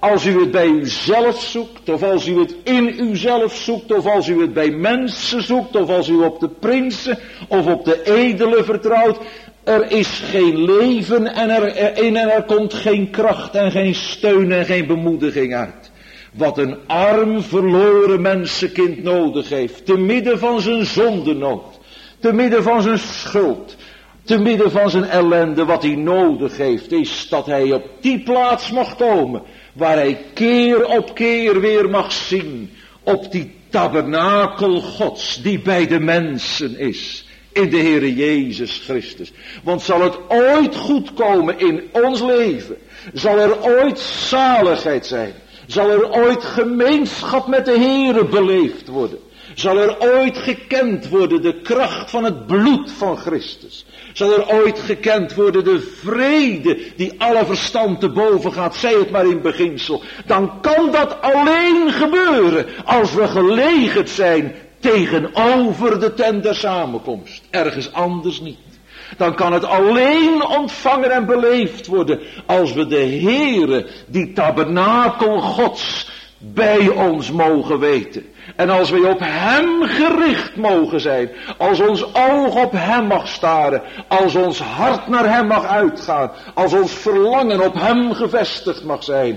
Als u het bij uzelf zoekt, of als u het in uzelf zoekt, of als u het bij mensen zoekt, of als u op de prinsen of op de edelen vertrouwt, er is geen leven en er komt geen kracht en geen steun en geen bemoediging uit. Wat een arm verloren mensenkind nodig heeft, te midden van zijn zondenood, te midden van zijn schuld, te midden van zijn ellende, wat hij nodig heeft, is dat hij op die plaats mag komen, waar hij keer op keer weer mag zien, op die tabernakel Gods, die bij de mensen is, in de Heere Jezus Christus. Want zal het ooit goed komen in ons leven, zal er ooit zaligheid zijn, zal er ooit gemeenschap met de Heere beleefd worden, zal er ooit gekend worden de kracht van het bloed van Christus, zal er ooit gekend worden de vrede die alle verstand te boven gaat, zij het maar in beginsel, dan kan dat alleen gebeuren als we gelegerd zijn tegenover de tent der samenkomst, ergens anders niet. Dan kan het alleen ontvangen en beleefd worden als we de Heere, die tabernakel Gods, bij ons mogen weten. En als wij op hem gericht mogen zijn, als ons oog op hem mag staren, als ons hart naar hem mag uitgaan, als ons verlangen op hem gevestigd mag zijn,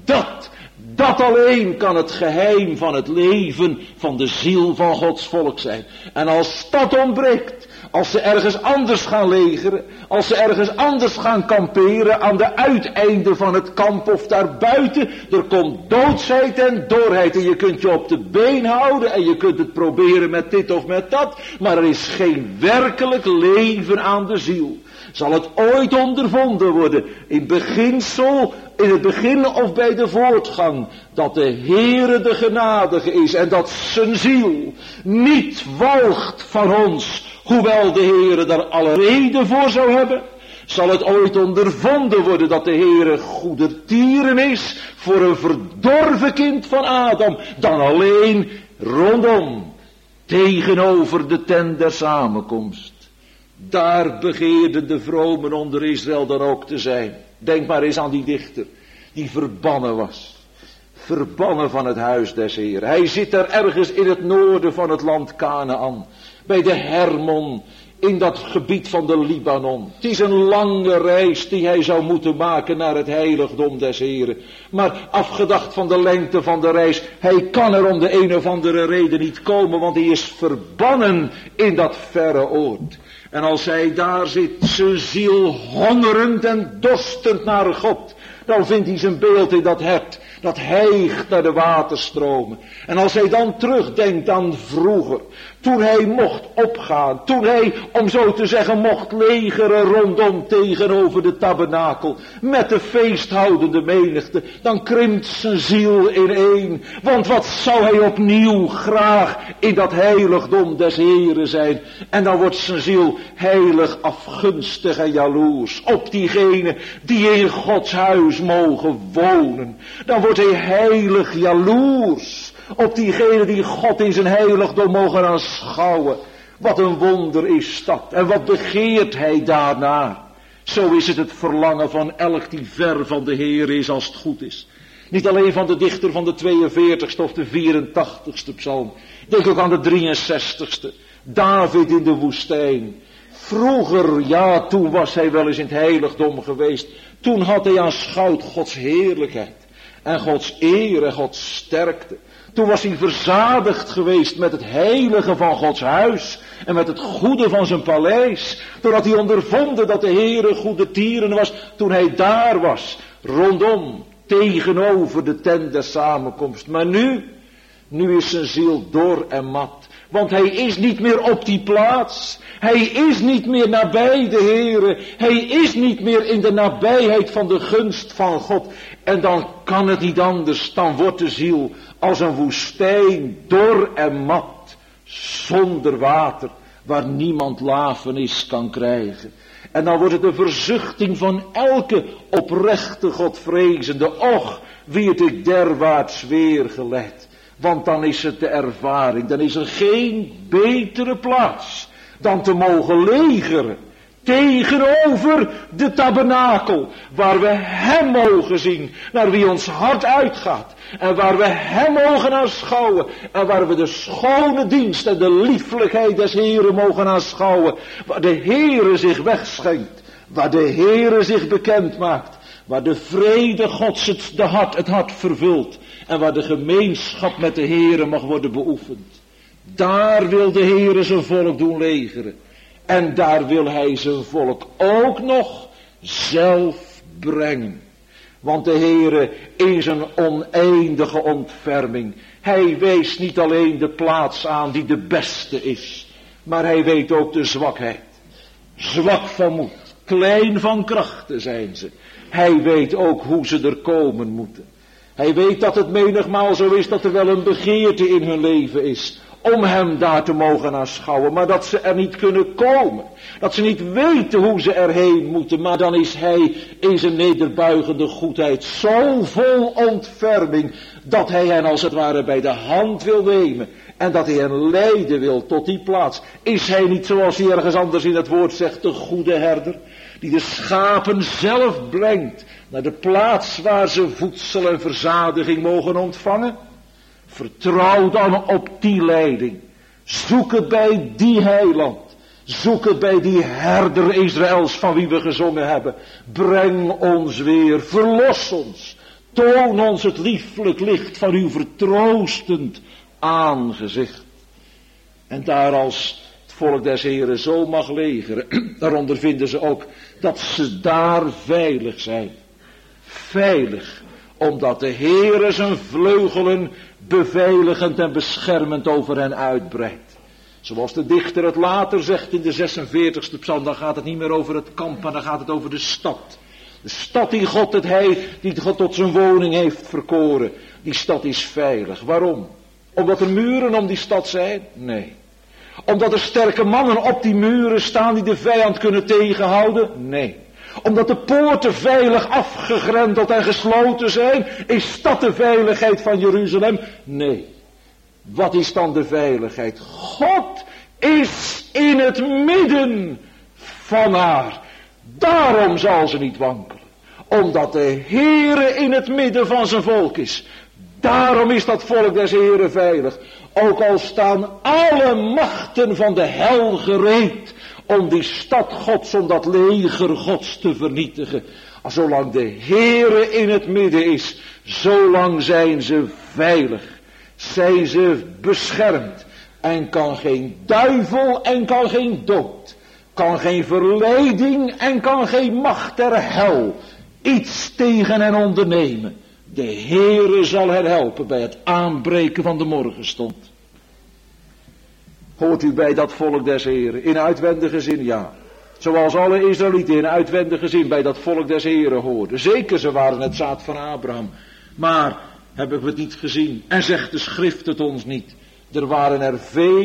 dat alleen kan het geheim van het leven van de ziel van Gods volk zijn. En als dat ontbreekt, als ze ergens anders gaan legeren, als ze ergens anders gaan kamperen aan de uiteinden van het kamp of daarbuiten, er komt doodsheid en dorheid en je kunt je op de been houden en je kunt het proberen met dit of met dat, maar er is geen werkelijk leven aan de ziel. Zal het ooit ondervonden worden, in beginsel, in het begin of bij de voortgang, dat de Heere de genadige is en dat zijn ziel niet walgt van ons, hoewel de Heere daar alle reden voor zou hebben? Zal het ooit ondervonden worden dat de Heere goedertieren is voor een verdorven kind van Adam, dan alleen rondom, tegenover de tent der samenkomst? Daar begeerden de vromen onder Israël dan ook te zijn. Denk maar eens aan die dichter, die verbannen was. Verbannen van het huis des Heeren. Hij zit daar ergens in het noorden van het land Kanaän, bij de Hermon, in dat gebied van de Libanon. Het is een lange reis die hij zou moeten maken naar het heiligdom des Heren. Maar afgedacht van de lengte van de reis, hij kan er om de een of andere reden niet komen, want hij is verbannen in dat verre oord. En als hij daar zit, zijn ziel hongerend en dorstend naar God, dan vindt hij zijn beeld in dat hert, dat hijgt naar de waterstromen. En als hij dan terugdenkt aan vroeger, toen hij mocht opgaan, toen hij, om zo te zeggen, mocht legeren rondom tegenover de tabernakel, met de feesthoudende menigte, dan krimpt zijn ziel ineen. Want wat zou hij opnieuw graag in dat heiligdom des Heren zijn. En dan wordt zijn ziel heilig afgunstig en jaloers op diegenen die in Gods huis mogen wonen. Dan wordt hij heilig jaloers op diegenen die God in zijn heiligdom mogen aanschouwen. Wat een wonder is dat. En wat begeert hij daarnaar. Zo is het verlangen van elk die ver van de Heer is als het goed is. Niet alleen van de dichter van de 42ste of de 84ste psalm. Denk ook aan de 63ste. David in de woestijn. Vroeger, ja, toen was hij wel eens in het heiligdom geweest. Toen had hij aanschouwd Gods heerlijkheid. En Gods eer en Gods sterkte. Toen was hij verzadigd geweest met het heilige van Gods huis. En met het goede van zijn paleis. Toen had hij ondervonden dat de Heere goedertieren was. Toen hij daar was. Rondom. Tegenover de tent der samenkomst. Maar nu is zijn ziel dor en mat. Want hij is niet meer op die plaats. Hij is niet meer nabij de Heere. Hij is niet meer in de nabijheid van de gunst van God. En dan kan het niet anders. Dan wordt de ziel als een woestijn, dor en mat. Zonder water. Waar niemand lafenis kan krijgen. En dan wordt het een verzuchting van elke oprechte Godvrezende. Och, wie het ik derwaarts weer geleid. Want dan is het de ervaring. Dan is er geen betere plaats dan te mogen legeren tegenover de tabernakel, waar we hem mogen zien, naar wie ons hart uitgaat, en waar we hem mogen aanschouwen, en waar we de schone dienst en de lieflijkheid des Heren mogen aanschouwen, waar de Heere zich wegschenkt, waar de Heere zich bekend maakt, waar de vrede Gods het hart vervult, en waar de gemeenschap met de Heere mag worden beoefend. Daar wil de Heere zijn volk doen legeren. En daar wil hij zijn volk ook nog zelf brengen. Want de Heere in zijn oneindige ontferming, hij wees niet alleen de plaats aan die de beste is, maar hij weet ook de zwakheid. Zwak van moed, klein van krachten zijn ze. Hij weet ook hoe ze er komen moeten. Hij weet dat het menigmaal zo is dat er wel een begeerte in hun leven is om hem daar te mogen aanschouwen, maar dat ze er niet kunnen komen. Dat ze niet weten hoe ze erheen moeten, maar dan is hij in zijn nederbuigende goedheid zo vol ontferming, dat hij hen als het ware bij de hand wil nemen, en dat hij hen leiden wil tot die plaats. Is hij niet, zoals hij ergens anders in het woord zegt, de goede herder, die de schapen zelf brengt naar de plaats waar ze voedsel en verzadiging mogen ontvangen? Vertrouw dan op die leiding. Zoek het bij die heiland. Zoek het bij die herder Israëls van wie we gezongen hebben. Breng ons weer, verlos ons. Toon ons het lieflijk licht van uw vertroostend aangezicht. En daar als het volk des Heren zo mag legeren, daaronder vinden ze ook dat ze daar veilig zijn. Veilig, omdat de Heere zijn vleugelen beveiligend en beschermend over hen uitbreidt. Zoals de dichter het later zegt in de 46e psalm, dan gaat het niet meer over het kamp, maar dan gaat het over de stad. De stad die God tot zijn woning heeft verkoren, die stad is veilig. Waarom? Omdat er muren om die stad zijn? Nee. Omdat er sterke mannen op die muren staan die de vijand kunnen tegenhouden? Nee. Omdat de poorten veilig afgegrendeld en gesloten zijn, is dat de veiligheid van Jeruzalem? Nee. Wat is dan de veiligheid? God is in het midden van haar. Daarom zal ze niet wankelen. Omdat de Heere in het midden van zijn volk is. Daarom is dat volk des Heeren veilig. Ook al staan alle machten van de hel gereed om die stad Gods, om dat leger Gods te vernietigen. Zolang de Heere in het midden is, zolang zijn ze veilig. Zijn ze beschermd. En kan geen duivel en kan geen dood. Kan geen verleiding en kan geen macht der hel iets tegen hen ondernemen. De Heere zal hen helpen bij het aanbreken van de morgenstond. Hoort u bij dat volk des Heren? In uitwendige zin, ja. Zoals alle Israëlieten in uitwendige zin bij dat volk des Heren hoorden. Zeker, ze waren het zaad van Abraham. Maar hebben we het niet gezien? En zegt de schrift het ons niet? Er waren er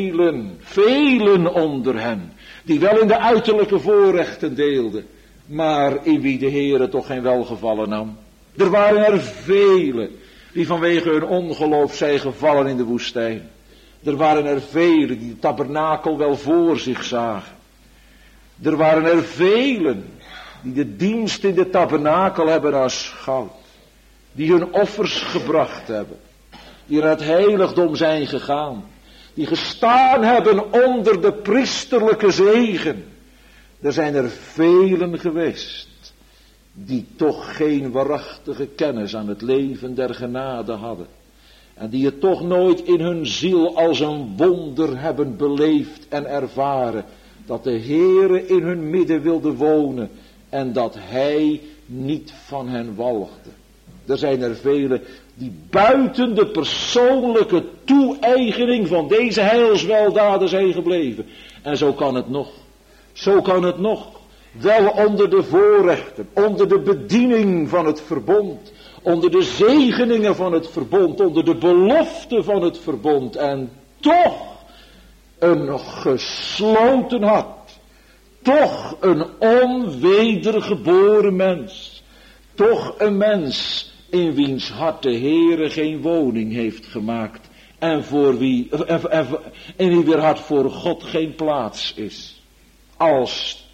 velen onder hen, die wel in de uiterlijke voorrechten deelden, maar in wie de Heere toch geen welgevallen nam. Er waren er velen die vanwege hun ongeloof zijn gevallen in de woestijn. Er waren er velen die de tabernakel wel voor zich zagen. Er waren er velen die de dienst in de tabernakel hebben aanschouwd. Die hun offers gebracht hebben. Die naar het heiligdom zijn gegaan. Die gestaan hebben onder de priesterlijke zegen. Er zijn er velen geweest die toch geen waarachtige kennis aan het leven der genade hadden. En die het toch nooit in hun ziel als een wonder hebben beleefd en ervaren. Dat de Heere in hun midden wilde wonen en dat Hij niet van hen walgde. Er zijn er velen die buiten de persoonlijke toe-eigening van deze heilsweldaden zijn gebleven. En zo kan het nog. Zo kan het nog. Wel onder de voorrechten, onder de bediening van het verbond, onder de zegeningen van het verbond, onder de belofte van het verbond. En toch een gesloten hart. Toch een onwedergeboren mens. Toch een mens in wiens hart de Heere geen woning heeft gemaakt. En in wie weer hart voor God geen plaats is. Als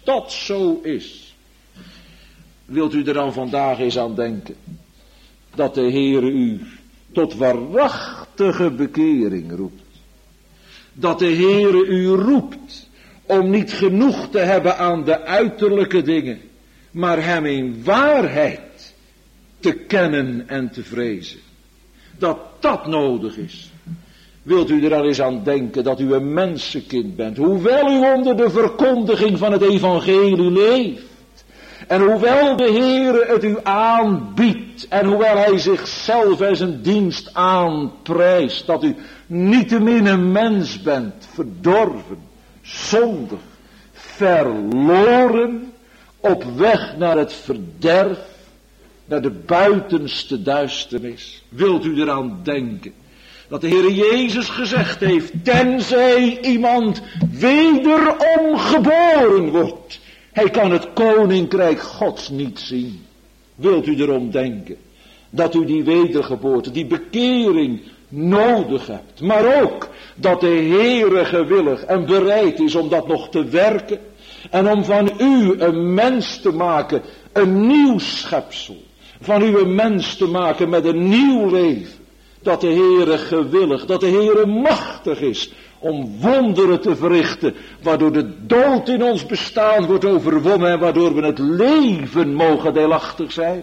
dat zo is, wilt u er dan vandaag eens aan denken dat de Heere u tot waarachtige bekering roept. Dat de Heere u roept om niet genoeg te hebben aan de uiterlijke dingen, maar hem in waarheid te kennen en te vrezen. Dat dat nodig is. Wilt u er al eens aan denken dat u een mensenkind bent, hoewel u onder de verkondiging van het evangelie leeft. En hoewel de Heere het u aanbiedt en hoewel hij zichzelf en zijn dienst aanprijst, dat u niettemin een mens bent, verdorven, zondig, verloren, op weg naar het verderf, naar de buitenste duisternis. Wilt u eraan denken dat de Heere Jezus gezegd heeft, tenzij iemand wederom geboren wordt, hij kan het koninkrijk Gods niet zien. Wilt u erom denken dat u die wedergeboorte, die bekering nodig hebt. Maar ook dat de Heere gewillig en bereid is om dat nog te werken. En om van u een mens te maken, een nieuw schepsel. Van u een mens te maken met een nieuw leven. Dat de Heere gewillig, dat de Heere machtig is om wonderen te verrichten, waardoor de dood in ons bestaan wordt overwonnen en waardoor we het leven mogen deelachtig zijn.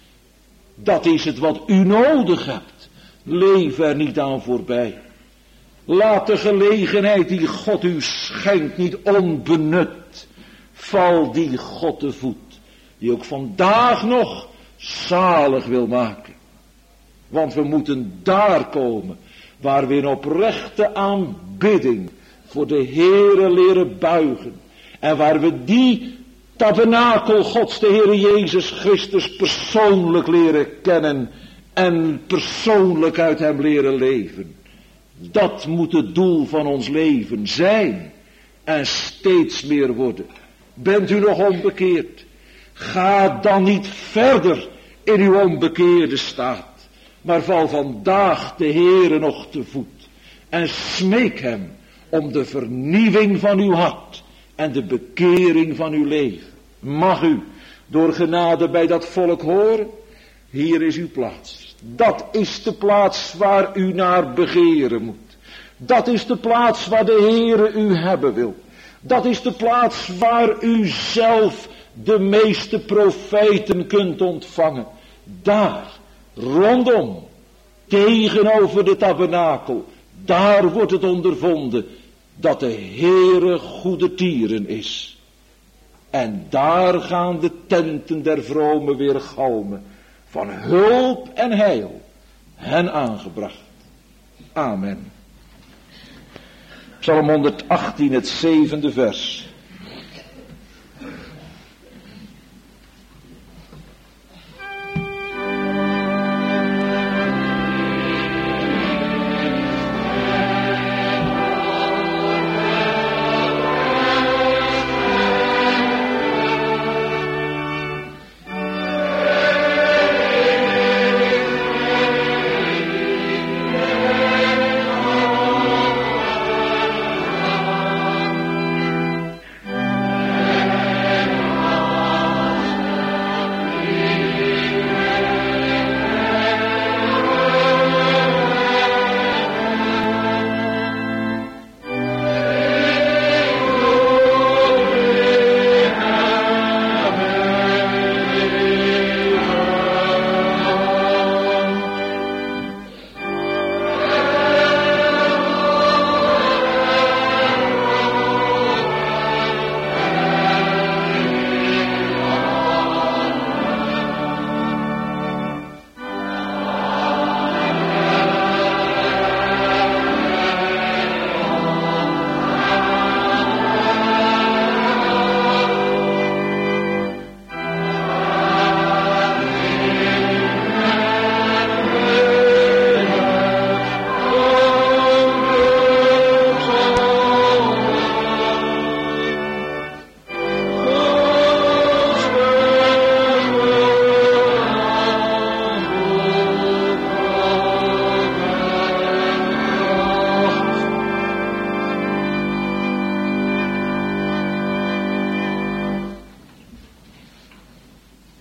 Dat is het wat u nodig hebt. Leef er niet aan voorbij. Laat de gelegenheid die God u schenkt niet onbenut. Val die God te voet, die ook vandaag nog zalig wil maken. Want we moeten daar komen waar we in oprechte aanbidding voor de Heere leren buigen. En waar we die tabernakel Gods, de Heere Jezus Christus, persoonlijk leren kennen en persoonlijk uit hem leren leven. Dat moet het doel van ons leven zijn en steeds meer worden. Bent u nog onbekeerd? Ga dan niet verder in uw onbekeerde staat. Maar val vandaag de Heere nog te voet. En smeek hem om de vernieuwing van uw hart. En de bekering van uw leven. Mag u door genade bij dat volk horen? Hier is uw plaats. Dat is de plaats waar u naar begeren moet. Dat is de plaats waar de Heere u hebben wil. Dat is de plaats waar u zelf de meeste profeten kunt ontvangen. Daar, rondom, tegenover de tabernakel, daar wordt het ondervonden dat de Heere goede tieren is. En daar gaan de tenten der vromen weer galmen, van hulp en heil, hen aangebracht. Amen. Psalm 118, het 7e vers.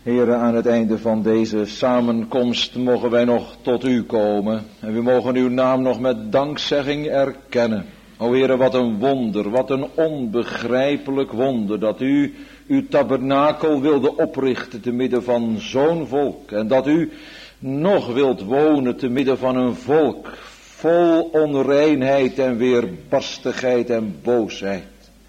Heere, aan het einde van deze samenkomst mogen wij nog tot u komen. En we mogen uw naam nog met dankzegging erkennen. O Heere, wat een wonder, wat een onbegrijpelijk wonder dat u uw tabernakel wilde oprichten te midden van zo'n volk. En dat u nog wilt wonen te midden van een volk vol onreinheid en weerbarstigheid en boosheid.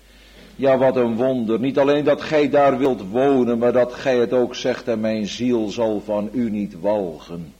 Ja, wat een wonder. Niet alleen dat gij daar wilt wonen, maar dat gij het ook zegt en mijn ziel zal van u niet walgen.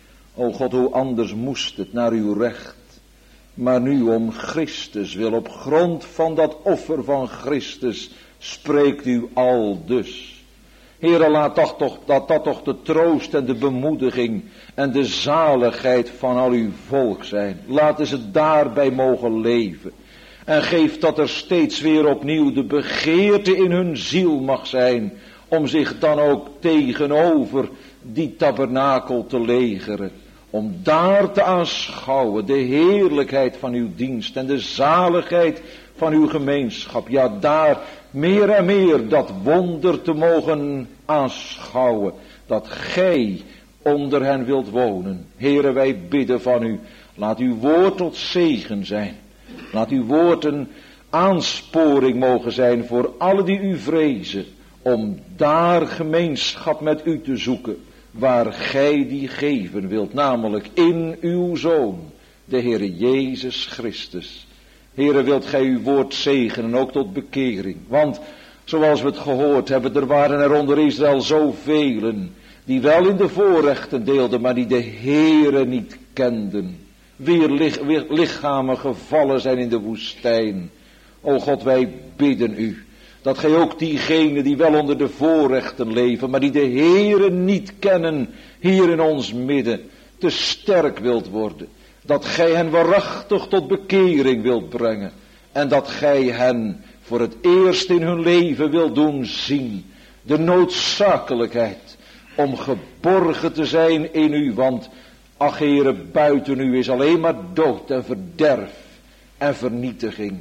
O God, hoe anders moest het naar uw recht. Maar nu om Christus wil, op grond van dat offer van Christus, spreekt u al dus. Heere, laat dat toch de troost en de bemoediging en de zaligheid van al uw volk zijn. Laten ze daarbij mogen leven. En geef dat er steeds weer opnieuw de begeerte in hun ziel mag zijn, om zich dan ook tegenover die tabernakel te legeren. Om daar te aanschouwen de heerlijkheid van uw dienst en de zaligheid van uw gemeenschap. Ja, daar meer en meer dat wonder te mogen aanschouwen, dat gij onder hen wilt wonen. Heere, wij bidden van u, laat uw woord tot zegen zijn. Laat uw woord een aansporing mogen zijn voor allen die u vrezen, om daar gemeenschap met u te zoeken, waar gij die geven wilt, namelijk in uw Zoon, de Heere Jezus Christus. Heere, wilt gij uw woord zegenen, ook tot bekering, want zoals we het gehoord hebben, er waren er onder Israël zoveel die wel in de voorrechten deelden, maar die de Heere niet kenden. Weer lichamen gevallen zijn in de woestijn. O God, wij bidden u, dat gij ook diegenen die wel onder de voorrechten leven, maar die de Heere niet kennen, hier in ons midden, te sterk wilt worden. Dat gij hen waarachtig tot bekering wilt brengen. En dat gij hen voor het eerst in hun leven wilt doen zien. De noodzakelijkheid om geborgen te zijn in u, want ach Heere, buiten u is alleen maar dood en verderf en vernietiging.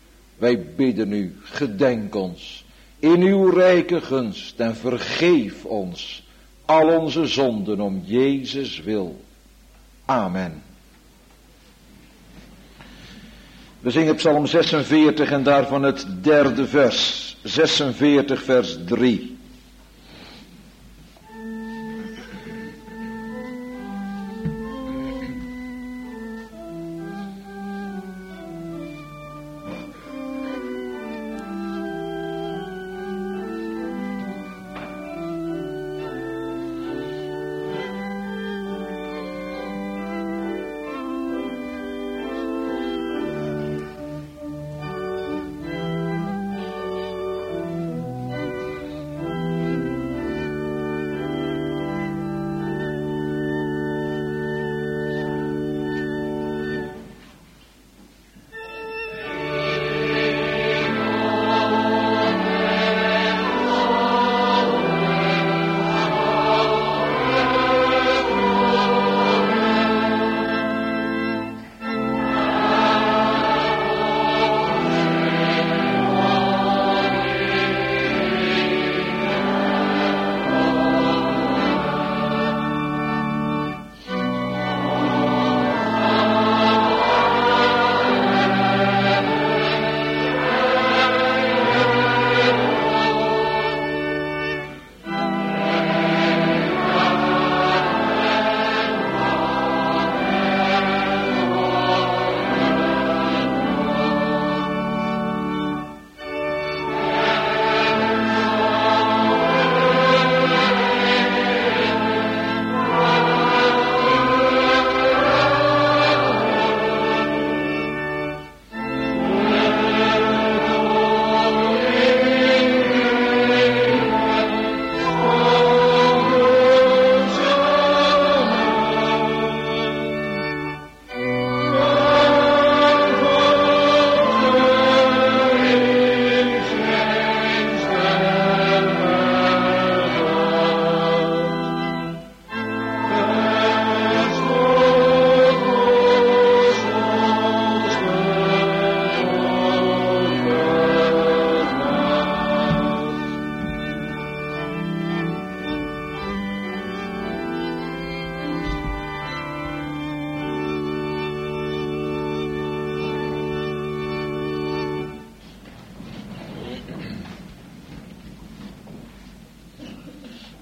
Wij bidden u, gedenk ons in uw rijke gunst en vergeef ons al onze zonden om Jezus wil. Amen. We zingen Psalm 46 en daarvan het 3e vers. 46 vers 3.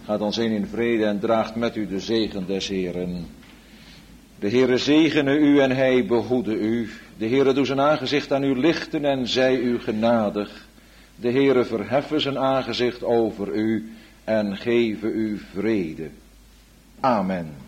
Ga dan heen in vrede en draagt met u de zegen des Heeren. De Heere zegene u en hij behoede u. De Heere doe zijn aangezicht aan u lichten en zij u genadig. De Heere verheffen zijn aangezicht over u en geven u vrede. Amen.